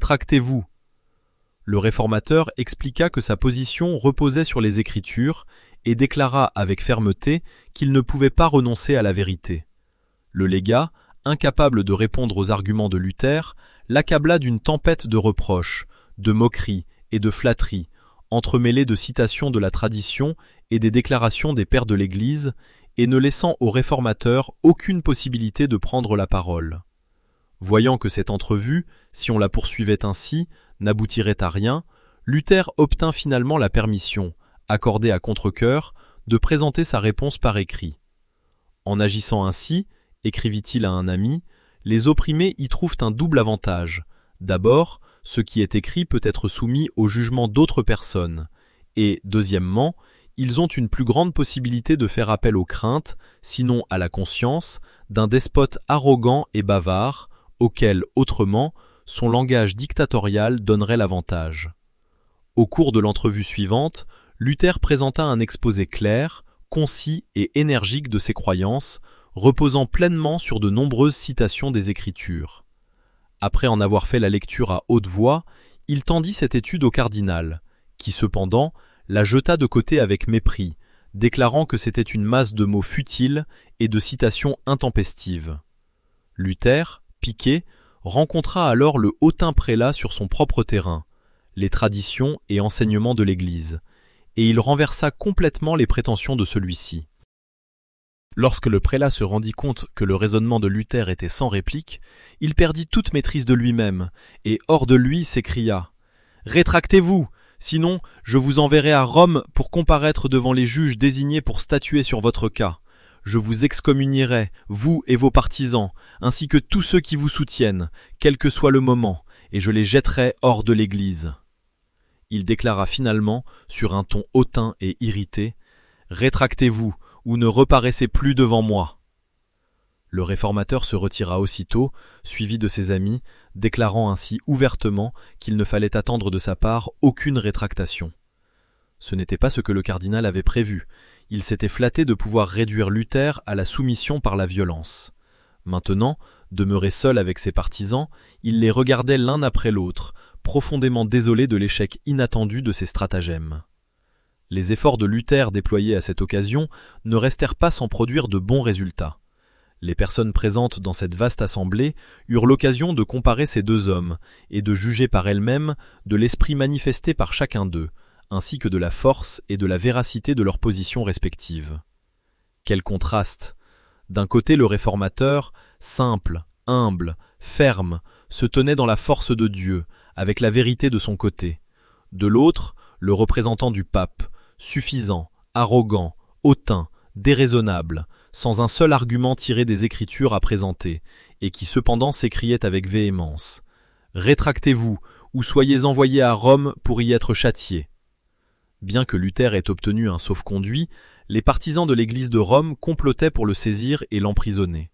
Le réformateur expliqua que sa position reposait sur les Écritures et déclara avec fermeté qu'il ne pouvait pas renoncer à la vérité. Le légat, incapable de répondre aux arguments de Luther, l'accabla d'une tempête de reproches, de moqueries et de flatteries, entremêlées de citations de la tradition et des déclarations des pères de l'Église, et ne laissant au réformateur aucune possibilité de prendre la parole. Voyant que cette entrevue, si on la poursuivait ainsi, n'aboutirait à rien, Luther obtint finalement la permission, accordée à contre-cœur, de présenter sa réponse par écrit. En agissant ainsi, écrivit-il à un ami, les opprimés y trouvent un double avantage. D'abord, ce qui est écrit peut être soumis au jugement d'autres personnes, et, deuxièmement, ils ont une plus grande possibilité de faire appel aux craintes, sinon à la conscience, d'un despote arrogant et bavard, auquel, autrement, son langage dictatorial donnerait l'avantage. Au cours de l'entrevue suivante, Luther présenta un exposé clair, concis et énergique de ses croyances, reposant pleinement sur de nombreuses citations des Écritures. Après en avoir fait la lecture à haute voix, il tendit cette étude au cardinal, qui cependant la jeta de côté avec mépris, déclarant que c'était une masse de mots futiles et de citations intempestives. Luther, piqué, rencontra alors le hautain prélat sur son propre terrain, les traditions et enseignements de l'Église, et il renversa complètement les prétentions de celui-ci. Lorsque le prélat se rendit compte que le raisonnement de Luther était sans réplique, il perdit toute maîtrise de lui-même, et hors de lui s'écria « Rétractez-vous, sinon je vous enverrai à Rome pour comparaître devant les juges désignés pour statuer sur votre cas. Je vous excommunierai, vous et vos partisans, ainsi que tous ceux qui vous soutiennent, quel que soit le moment, et je les jetterai hors de l'Église. » Il déclara finalement, sur un ton hautain et irrité, « Rétractez-vous, ou ne reparaissez plus devant moi. » Le réformateur se retira aussitôt, suivi de ses amis, déclarant ainsi ouvertement qu'il ne fallait attendre de sa part aucune rétractation. Ce n'était pas ce que le cardinal avait prévu. Il s'était flatté de pouvoir réduire Luther à la soumission par la violence. Maintenant, demeuré seul avec ses partisans, il les regardait l'un après l'autre, profondément désolé de l'échec inattendu de ses stratagèmes. Les efforts de Luther déployés à cette occasion ne restèrent pas sans produire de bons résultats. Les personnes présentes dans cette vaste assemblée eurent l'occasion de comparer ces deux hommes et de juger par elles-mêmes de l'esprit manifesté par chacun d'eux, ainsi que de la force et de la véracité de leurs positions respectives. Quel contraste! D'un côté, le réformateur, simple, humble, ferme, se tenait dans la force de Dieu, avec la vérité de son côté. De l'autre, le représentant du pape, suffisant, arrogant, hautain, déraisonnable, sans un seul argument tiré des Écritures à présenter, et qui cependant s'écriait avec véhémence « Rétractez-vous, ou soyez envoyés à Rome pour y être châtiés ». Bien que Luther ait obtenu un sauf-conduit, les partisans de l'Église de Rome complotaient pour le saisir et l'emprisonner.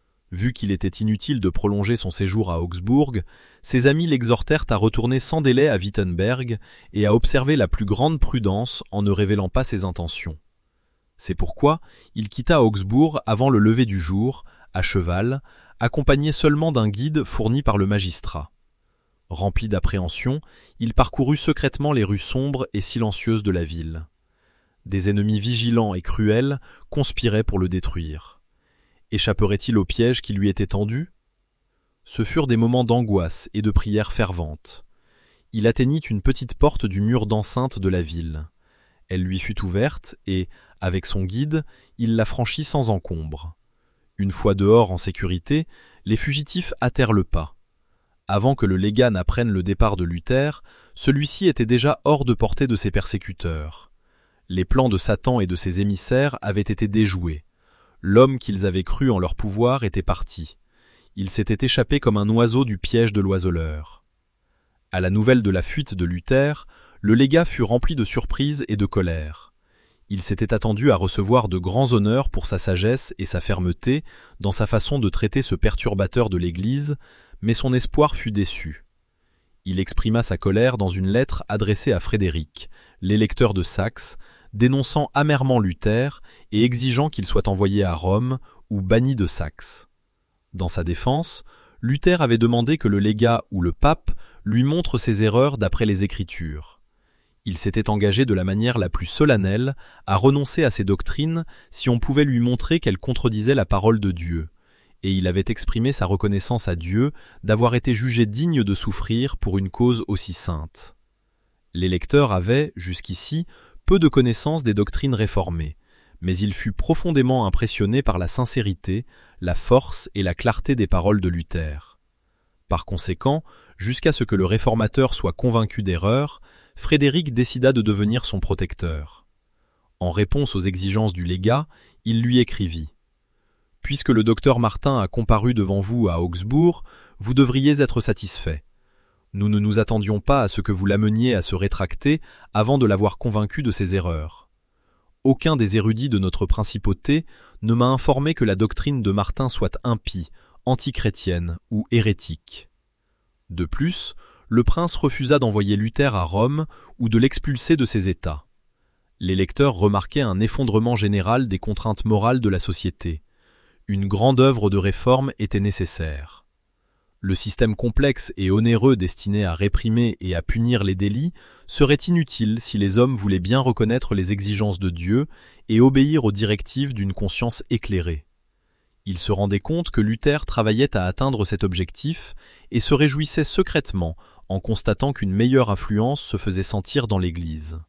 Vu qu'il était inutile de prolonger son séjour à Augsbourg, ses amis l'exhortèrent à retourner sans délai à Wittenberg et à observer la plus grande prudence en ne révélant pas ses intentions. C'est pourquoi il quitta Augsbourg avant le lever du jour, à cheval, accompagné seulement d'un guide fourni par le magistrat. Rempli d'appréhension, il parcourut secrètement les rues sombres et silencieuses de la ville. Des ennemis vigilants et cruels conspiraient pour le détruire. Échapperait-il au piège qui lui était tendu ? Ce furent des moments d'angoisse et de prière fervente. Il atteignit une petite porte du mur d'enceinte de la ville. Elle lui fut ouverte et, avec son guide, il la franchit sans encombre. Une fois dehors en sécurité, les fugitifs hâtèrent le pas. Avant que le légat n'apprenne le départ de Luther, celui-ci était déjà hors de portée de ses persécuteurs. Les plans de Satan et de ses émissaires avaient été déjoués. L'homme qu'ils avaient cru en leur pouvoir était parti. Il s'était échappé comme un oiseau du piège de l'oiseleur. À la nouvelle de la fuite de Luther, le légat fut rempli de surprise et de colère. Il s'était attendu à recevoir de grands honneurs pour sa sagesse et sa fermeté dans sa façon de traiter ce perturbateur de l'Église, mais son espoir fut déçu. Il exprima sa colère dans une lettre adressée à Frédéric, l'électeur de Saxe, dénonçant amèrement Luther et exigeant qu'il soit envoyé à Rome ou banni de Saxe. Dans sa défense, Luther avait demandé que le légat ou le pape lui montre ses erreurs d'après les Écritures. Il s'était engagé de la manière la plus solennelle à renoncer à ses doctrines si on pouvait lui montrer qu'elles contredisaient la parole de Dieu, et il avait exprimé sa reconnaissance à Dieu d'avoir été jugé digne de souffrir pour une cause aussi sainte. L'électeur avait, jusqu'ici, peu de connaissance des doctrines réformées, mais il fut profondément impressionné par la sincérité, la force et la clarté des paroles de Luther. Par conséquent, jusqu'à ce que le réformateur soit convaincu d'erreur, Frédéric décida de devenir son protecteur. En réponse aux exigences du légat, il lui écrivit « Puisque le docteur Martin a comparu devant vous à Augsbourg, vous devriez être satisfait. Nous ne nous attendions pas à ce que vous l'ameniez à se rétracter avant de l'avoir convaincu de ses erreurs. Aucun des érudits de notre principauté ne m'a informé que la doctrine de Martin soit impie, antichrétienne ou hérétique. De plus, le prince refusa d'envoyer Luther à Rome ou de l'expulser de ses États. Les lecteurs remarquaient un effondrement général des contraintes morales de la société. Une grande œuvre de réforme était nécessaire. Le système complexe et onéreux destiné à réprimer et à punir les délits serait inutile si les hommes voulaient bien reconnaître les exigences de Dieu et obéir aux directives d'une conscience éclairée. Ils se rendaient compte que Luther travaillait à atteindre cet objectif et se réjouissait secrètement en constatant qu'une meilleure influence se faisait sentir dans l'Église.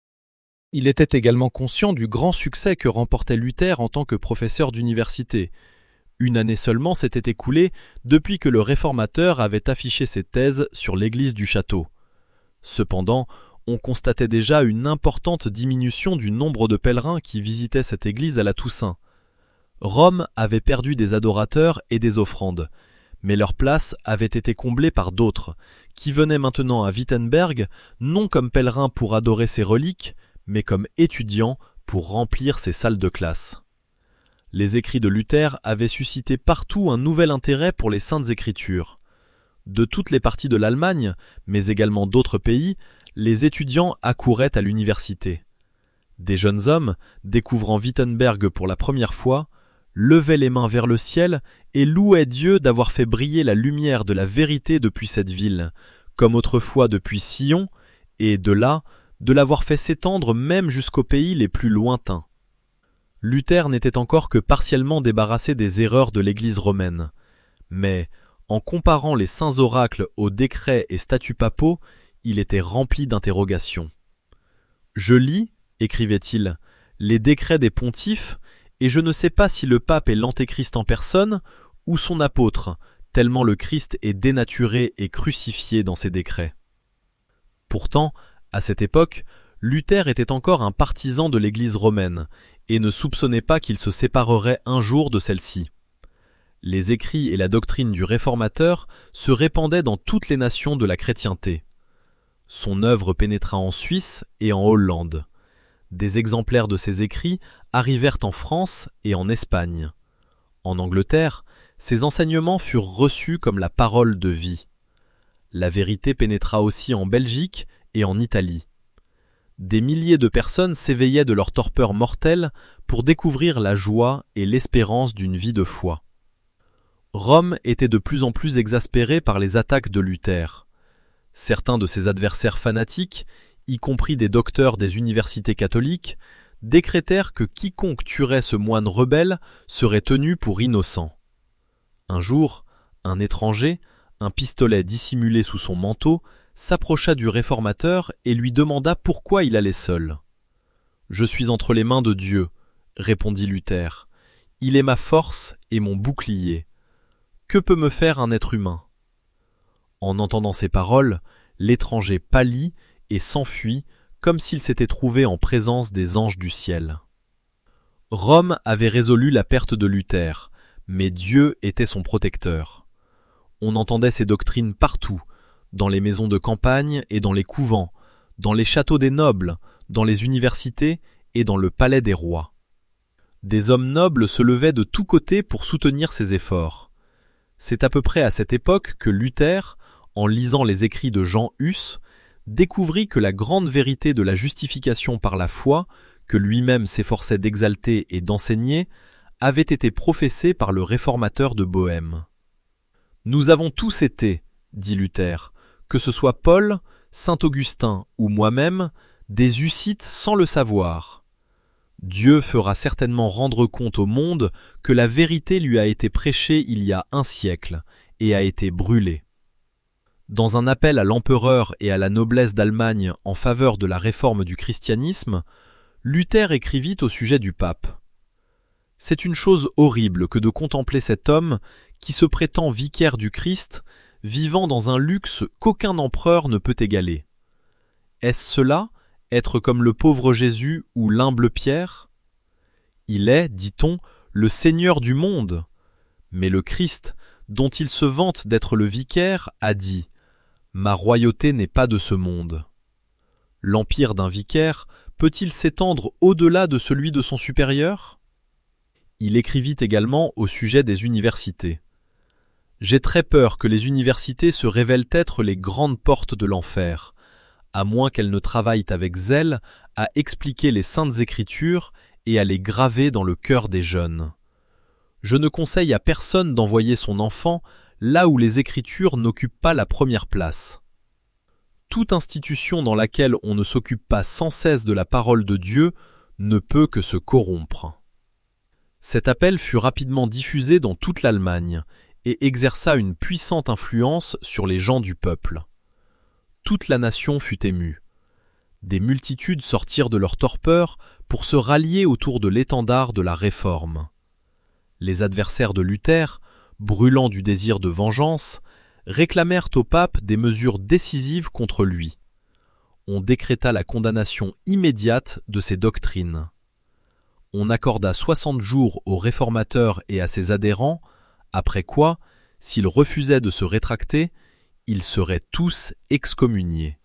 Il était également conscient du grand succès que remportait Luther en tant que professeur d'université. Une année seulement s'était écoulée depuis que le réformateur avait affiché ses thèses sur l'église du château. Cependant, on constatait déjà une importante diminution du nombre de pèlerins qui visitaient cette église à la Toussaint. Rome avait perdu des adorateurs et des offrandes, mais leur place avait été comblée par d'autres, qui venaient maintenant à Wittenberg non comme pèlerins pour adorer ses reliques, mais comme étudiants pour remplir ses salles de classe. Les écrits de Luther avaient suscité partout un nouvel intérêt pour les saintes écritures. De toutes les parties de l'Allemagne, mais également d'autres pays, les étudiants accouraient à l'université. Des jeunes hommes, découvrant Wittenberg pour la première fois, levaient les mains vers le ciel et louaient Dieu d'avoir fait briller la lumière de la vérité depuis cette ville, comme autrefois depuis Sion, et de là, de l'avoir fait s'étendre même jusqu'aux pays les plus lointains. Luther n'était encore que partiellement débarrassé des erreurs de l'Église romaine. Mais, en comparant les saints oracles aux décrets et statuts papaux, il était rempli d'interrogations. « Je lis, écrivait-il, les décrets des pontifes, et je ne sais pas si le pape est l'antéchrist en personne ou son apôtre, tellement le Christ est dénaturé et crucifié dans ses décrets. » Pourtant, à cette époque, Luther était encore un partisan de l'Église romaine et ne soupçonnait pas qu'il se séparerait un jour de celle-ci. Les écrits et la doctrine du réformateur se répandaient dans toutes les nations de la chrétienté. Son œuvre pénétra en Suisse et en Hollande. Des exemplaires de ses écrits arrivèrent en France et en Espagne. En Angleterre, ses enseignements furent reçus comme la parole de vie. La vérité pénétra aussi en Belgique et en Italie. Des milliers de personnes s'éveillaient de leur torpeur mortelle pour découvrir la joie et l'espérance d'une vie de foi. Rome était de plus en plus exaspérée par les attaques de Luther. Certains de ses adversaires fanatiques, y compris des docteurs des universités catholiques, décrétèrent que quiconque tuerait ce moine rebelle serait tenu pour innocent. Un jour, un étranger, un pistolet dissimulé sous son manteau, s'approcha du réformateur et lui demanda pourquoi il allait seul. « Je suis entre les mains de Dieu, » répondit Luther. « Il est ma force et mon bouclier. Que peut me faire un être humain ?» En entendant ces paroles, l'étranger pâlit et s'enfuit comme s'il s'était trouvé en présence des anges du ciel. Rome avait résolu la perte de Luther, mais Dieu était son protecteur. On entendait ses doctrines partout, dans les maisons de campagne et dans les couvents, dans les châteaux des nobles, dans les universités et dans le palais des rois. Des hommes nobles se levaient de tous côtés pour soutenir ses efforts. C'est à peu près à cette époque que Luther, en lisant les écrits de Jean Hus, découvrit que la grande vérité de la justification par la foi, que lui-même s'efforçait d'exalter et d'enseigner, avait été professée par le réformateur de Bohême. « Nous avons tous été, dit Luther, que ce soit Paul, saint Augustin ou moi-même, des hussites sans le savoir. Dieu fera certainement rendre compte au monde que la vérité lui a été prêchée il y a un siècle et a été brûlée. » Dans un appel à l'empereur et à la noblesse d'Allemagne en faveur de la réforme du christianisme, Luther écrivit au sujet du pape. « C'est une chose horrible que de contempler cet homme qui se prétend vicaire du Christ, vivant dans un luxe qu'aucun empereur ne peut égaler. Est-ce cela, être comme le pauvre Jésus ou l'humble Pierre ? Il est, dit-on, le Seigneur du monde. Mais le Christ, dont il se vante d'être le vicaire, a dit « Ma royauté n'est pas de ce monde. » L'empire d'un vicaire peut-il s'étendre au-delà de celui de son supérieur ? Il écrivit également au sujet des universités. « J'ai très peur que les universités se révèlent être les grandes portes de l'enfer, à moins qu'elles ne travaillent avec zèle à expliquer les saintes écritures et à les graver dans le cœur des jeunes. Je ne conseille à personne d'envoyer son enfant là où les écritures n'occupent pas la première place. Toute institution dans laquelle on ne s'occupe pas sans cesse de la parole de Dieu ne peut que se corrompre. » Cet appel fut rapidement diffusé dans toute l'Allemagne et exerça une puissante influence sur les gens du peuple. Toute la nation fut émue. Des multitudes sortirent de leur torpeur pour se rallier autour de l'étendard de la Réforme. Les adversaires de Luther, brûlants du désir de vengeance, réclamèrent au pape des mesures décisives contre lui. On décréta la condamnation immédiate de ses doctrines. On accorda soixante jours aux réformateurs et à ses adhérents, après quoi, s'ils refusaient de se rétracter, ils seraient tous excommuniés.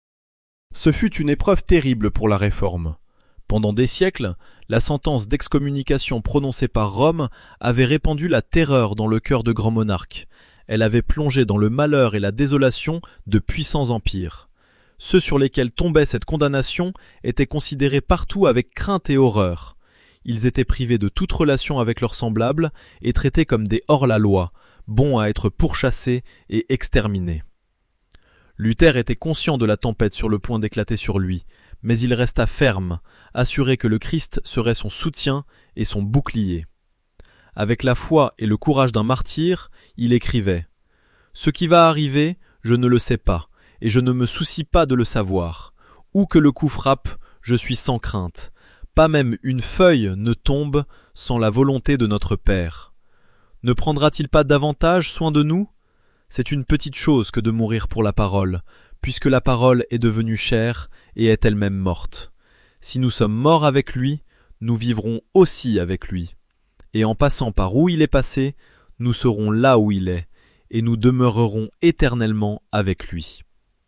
Ce fut une épreuve terrible pour la Réforme. Pendant des siècles, la sentence d'excommunication prononcée par Rome avait répandu la terreur dans le cœur de grands monarques. Elle avait plongé dans le malheur et la désolation de puissants empires. Ceux sur lesquels tombait cette condamnation étaient considérés partout avec crainte et horreur. Ils étaient privés de toute relation avec leurs semblables et traités comme des hors-la-loi, bons à être pourchassés et exterminés. Luther était conscient de la tempête sur le point d'éclater sur lui, mais il resta ferme, assuré que le Christ serait son soutien et son bouclier. Avec la foi et le courage d'un martyr, il écrivait « Ce qui va arriver, je ne le sais pas, et je ne me soucie pas de le savoir. Où que le coup frappe, je suis sans crainte. Pas même une feuille ne tombe sans la volonté de notre Père. Ne prendra-t-il pas davantage soin de nous ? C'est une petite chose que de mourir pour la parole, puisque la parole est devenue chair et est elle-même morte. Si nous sommes morts avec lui, nous vivrons aussi avec lui. Et en passant par où il est passé, nous serons là où il est, et nous demeurerons éternellement avec lui. »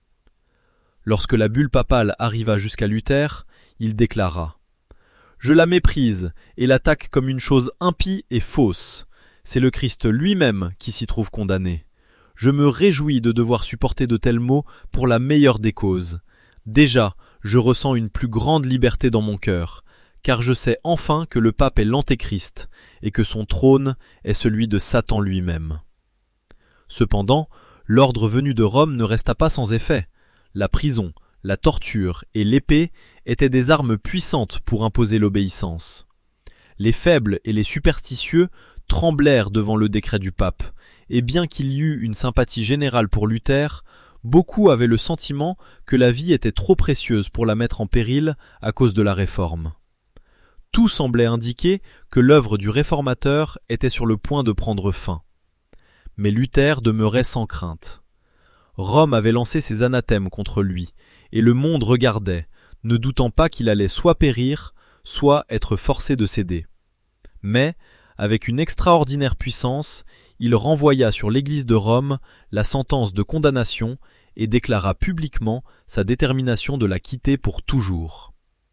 Lorsque la bulle papale arriva jusqu'à Luther, il déclara « Je la méprise et l'attaque comme une chose impie et fausse. C'est le Christ lui-même qui s'y trouve condamné. Je me réjouis de devoir supporter de tels maux pour la meilleure des causes. Déjà, je ressens une plus grande liberté dans mon cœur, car je sais enfin que le pape est l'antéchrist et que son trône est celui de Satan lui-même. » Cependant, l'ordre venu de Rome ne resta pas sans effet. La prison, la torture et l'épée étaient des armes puissantes pour imposer l'obéissance. Les faibles et les superstitieux tremblèrent devant le décret du pape, et bien qu'il y eût une sympathie générale pour Luther, beaucoup avaient le sentiment que la vie était trop précieuse pour la mettre en péril à cause de la réforme. Tout semblait indiquer que l'œuvre du réformateur était sur le point de prendre fin. Mais Luther demeurait sans crainte. Rome avait lancé ses anathèmes contre lui, et le monde regardait, ne doutant pas qu'il allait soit périr, soit être forcé de céder. Mais, avec une extraordinaire puissance, il renvoya sur l'Église de Rome la sentence de condamnation et déclara publiquement sa détermination de la quitter pour toujours.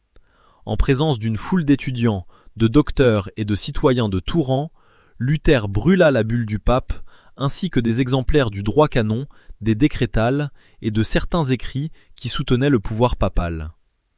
En présence d'une foule d'étudiants, de docteurs et de citoyens de tout rang, Luther brûla la bulle du pape, ainsi que des exemplaires du droit canon, des décrétales et de certains écrits qui soutenaient le pouvoir papal.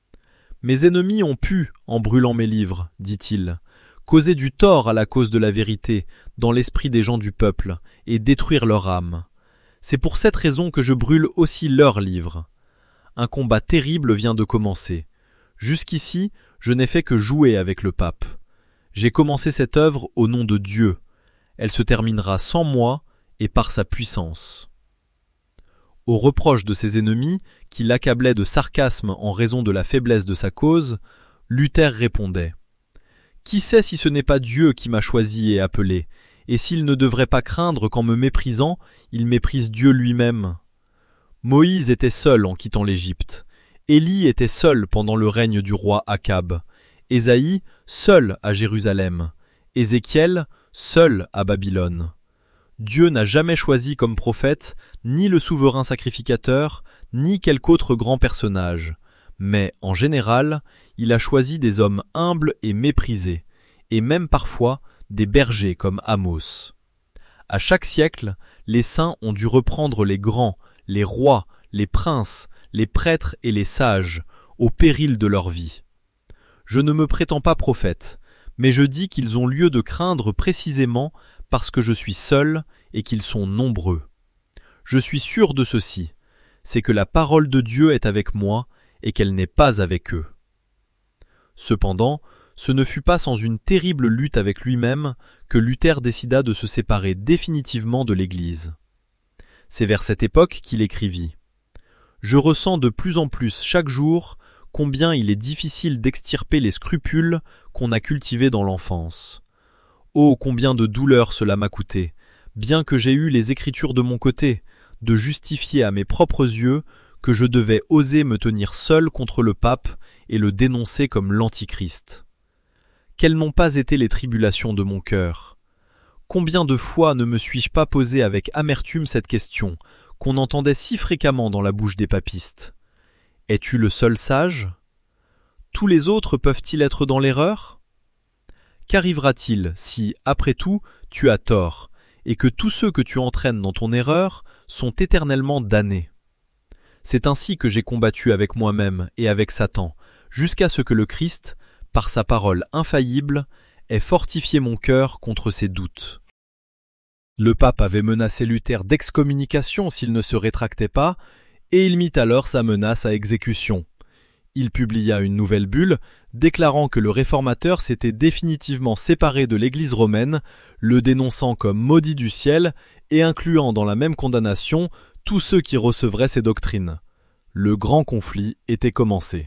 « Mes ennemis ont pu, en brûlant mes livres, dit-il, causer du tort à la cause de la vérité dans l'esprit des gens du peuple et détruire leur âme. C'est pour cette raison que je brûle aussi leurs livres. Un combat terrible vient de commencer. Jusqu'ici, je n'ai fait que jouer avec le pape. J'ai commencé cette œuvre au nom de Dieu. Elle se terminera sans moi et par sa puissance. » Aux reproches de ses ennemis, qui l'accablaient de sarcasme en raison de la faiblesse de sa cause, Luther répondait « Qui sait si ce n'est pas Dieu qui m'a choisi et appelé, et s'il ne devrait pas craindre qu'en me méprisant, il méprise Dieu lui-même. Moïse était seul en quittant l'Égypte, Élie était seul pendant le règne du roi Akab, Ésaïe seul à Jérusalem, Ézéchiel seul à Babylone. Dieu n'a jamais choisi comme prophète ni le souverain sacrificateur, ni quelque autre grand personnage, mais, en général, il a choisi des hommes humbles et méprisés, et même parfois des bergers comme Amos. À chaque siècle, les saints ont dû reprendre les grands, les rois, les princes, les prêtres et les sages, au péril de leur vie. Je ne me prétends pas prophète, mais je dis qu'ils ont lieu de craindre précisément parce que je suis seul et qu'ils sont nombreux. Je suis sûr de ceci, c'est que la parole de Dieu est avec moi et qu'elle n'est pas avec eux. Cependant, ce ne fut pas sans une terrible lutte avec lui-même que Luther décida de se séparer définitivement de l'Église. C'est vers cette époque qu'il écrivit « Je ressens de plus en plus chaque jour combien il est difficile d'extirper les scrupules qu'on a cultivés dans l'enfance. Oh, combien de douleurs cela m'a coûté, bien que j'ai eu les Écritures de mon côté, de justifier à mes propres yeux que je devais oser me tenir seul contre le pape et le dénoncer comme l'Antichrist. Quelles n'ont pas été les tribulations de mon cœur? Combien de fois ne me suis-je pas posé avec amertume cette question, qu'on entendait si fréquemment dans la bouche des papistes? Es-tu le seul sage? Tous les autres peuvent-ils être dans l'erreur? Qu'arrivera-t-il si, après tout, tu as tort, et que tous ceux que tu entraînes dans ton erreur sont éternellement damnés? C'est ainsi que j'ai combattu avec moi-même et avec Satan, jusqu'à ce que le Christ, par sa parole infaillible, ait fortifié mon cœur contre ses doutes. Le pape avait menacé Luther d'excommunication s'il ne se rétractait pas, et il mit alors sa menace à exécution. Il publia une nouvelle bulle, déclarant que le réformateur s'était définitivement séparé de l'Église romaine, le dénonçant comme maudit du ciel et incluant dans la même condamnation tous ceux qui recevraient ses doctrines. Le grand conflit était commencé.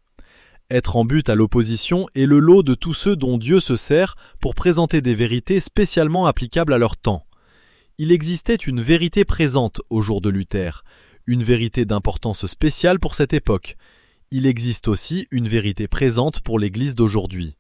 Être en but à l'opposition est le lot de tous ceux dont Dieu se sert pour présenter des vérités spécialement applicables à leur temps. Il existait une vérité présente au jour de Luther, une vérité d'importance spéciale pour cette époque. Il existe aussi une vérité présente pour l'Église d'aujourd'hui.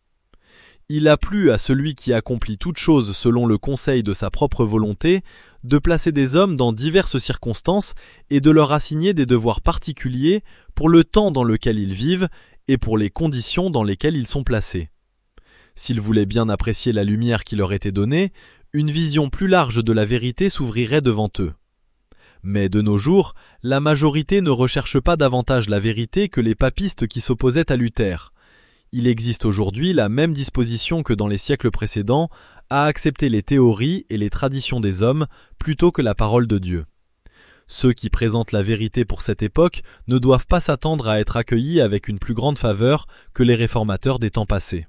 Il a plu à celui qui accomplit toute chose selon le conseil de sa propre volonté de placer des hommes dans diverses circonstances et de leur assigner des devoirs particuliers pour le temps dans lequel ils vivent et pour les conditions dans lesquelles ils sont placés. S'ils voulaient bien apprécier la lumière qui leur était donnée, une vision plus large de la vérité s'ouvrirait devant eux. Mais de nos jours, la majorité ne recherche pas davantage la vérité que les papistes qui s'opposaient à Luther. Il existe aujourd'hui la même disposition que dans les siècles précédents à accepter les théories et les traditions des hommes plutôt que la parole de Dieu. Ceux qui présentent la vérité pour cette époque ne doivent pas s'attendre à être accueillis avec une plus grande faveur que les réformateurs des temps passés.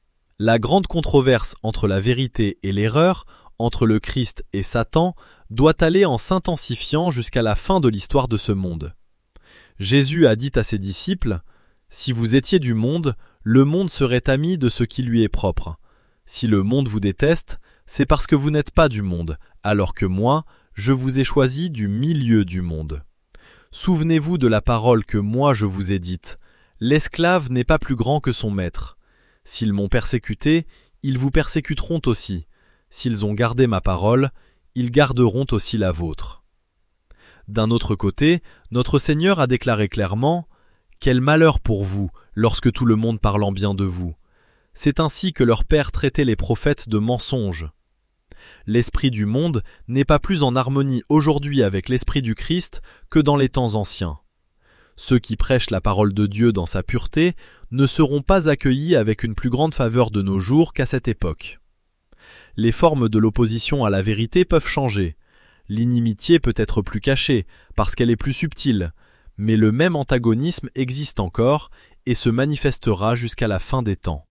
La grande controverse entre la vérité et l'erreur, entre le Christ et Satan, doit aller en s'intensifiant jusqu'à la fin de l'histoire de ce monde. Jésus a dit à ses disciples « Si vous étiez du monde, le monde serait ami de ce qui lui est propre. Si le monde vous déteste, c'est parce que vous n'êtes pas du monde, alors que moi, je vous ai choisi du milieu du monde. Souvenez-vous de la parole que moi je vous ai dite. L'esclave n'est pas plus grand que son maître. S'ils m'ont persécuté, ils vous persécuteront aussi. S'ils ont gardé ma parole, ils garderont aussi la vôtre. » D'un autre côté, notre Seigneur a déclaré clairement « Quel malheur pour vous, lorsque tout le monde parle en bien de vous. C'est ainsi que leur père traitait les prophètes de mensonges. » L'esprit du monde n'est pas plus en harmonie aujourd'hui avec l'esprit du Christ que dans les temps anciens. Ceux qui prêchent la parole de Dieu dans sa pureté ne seront pas accueillis avec une plus grande faveur de nos jours qu'à cette époque. Les formes de l'opposition à la vérité peuvent changer. L'inimitié peut être plus cachée, parce qu'elle est plus subtile, mais le même antagonisme existe encore et se manifestera jusqu'à la fin des temps.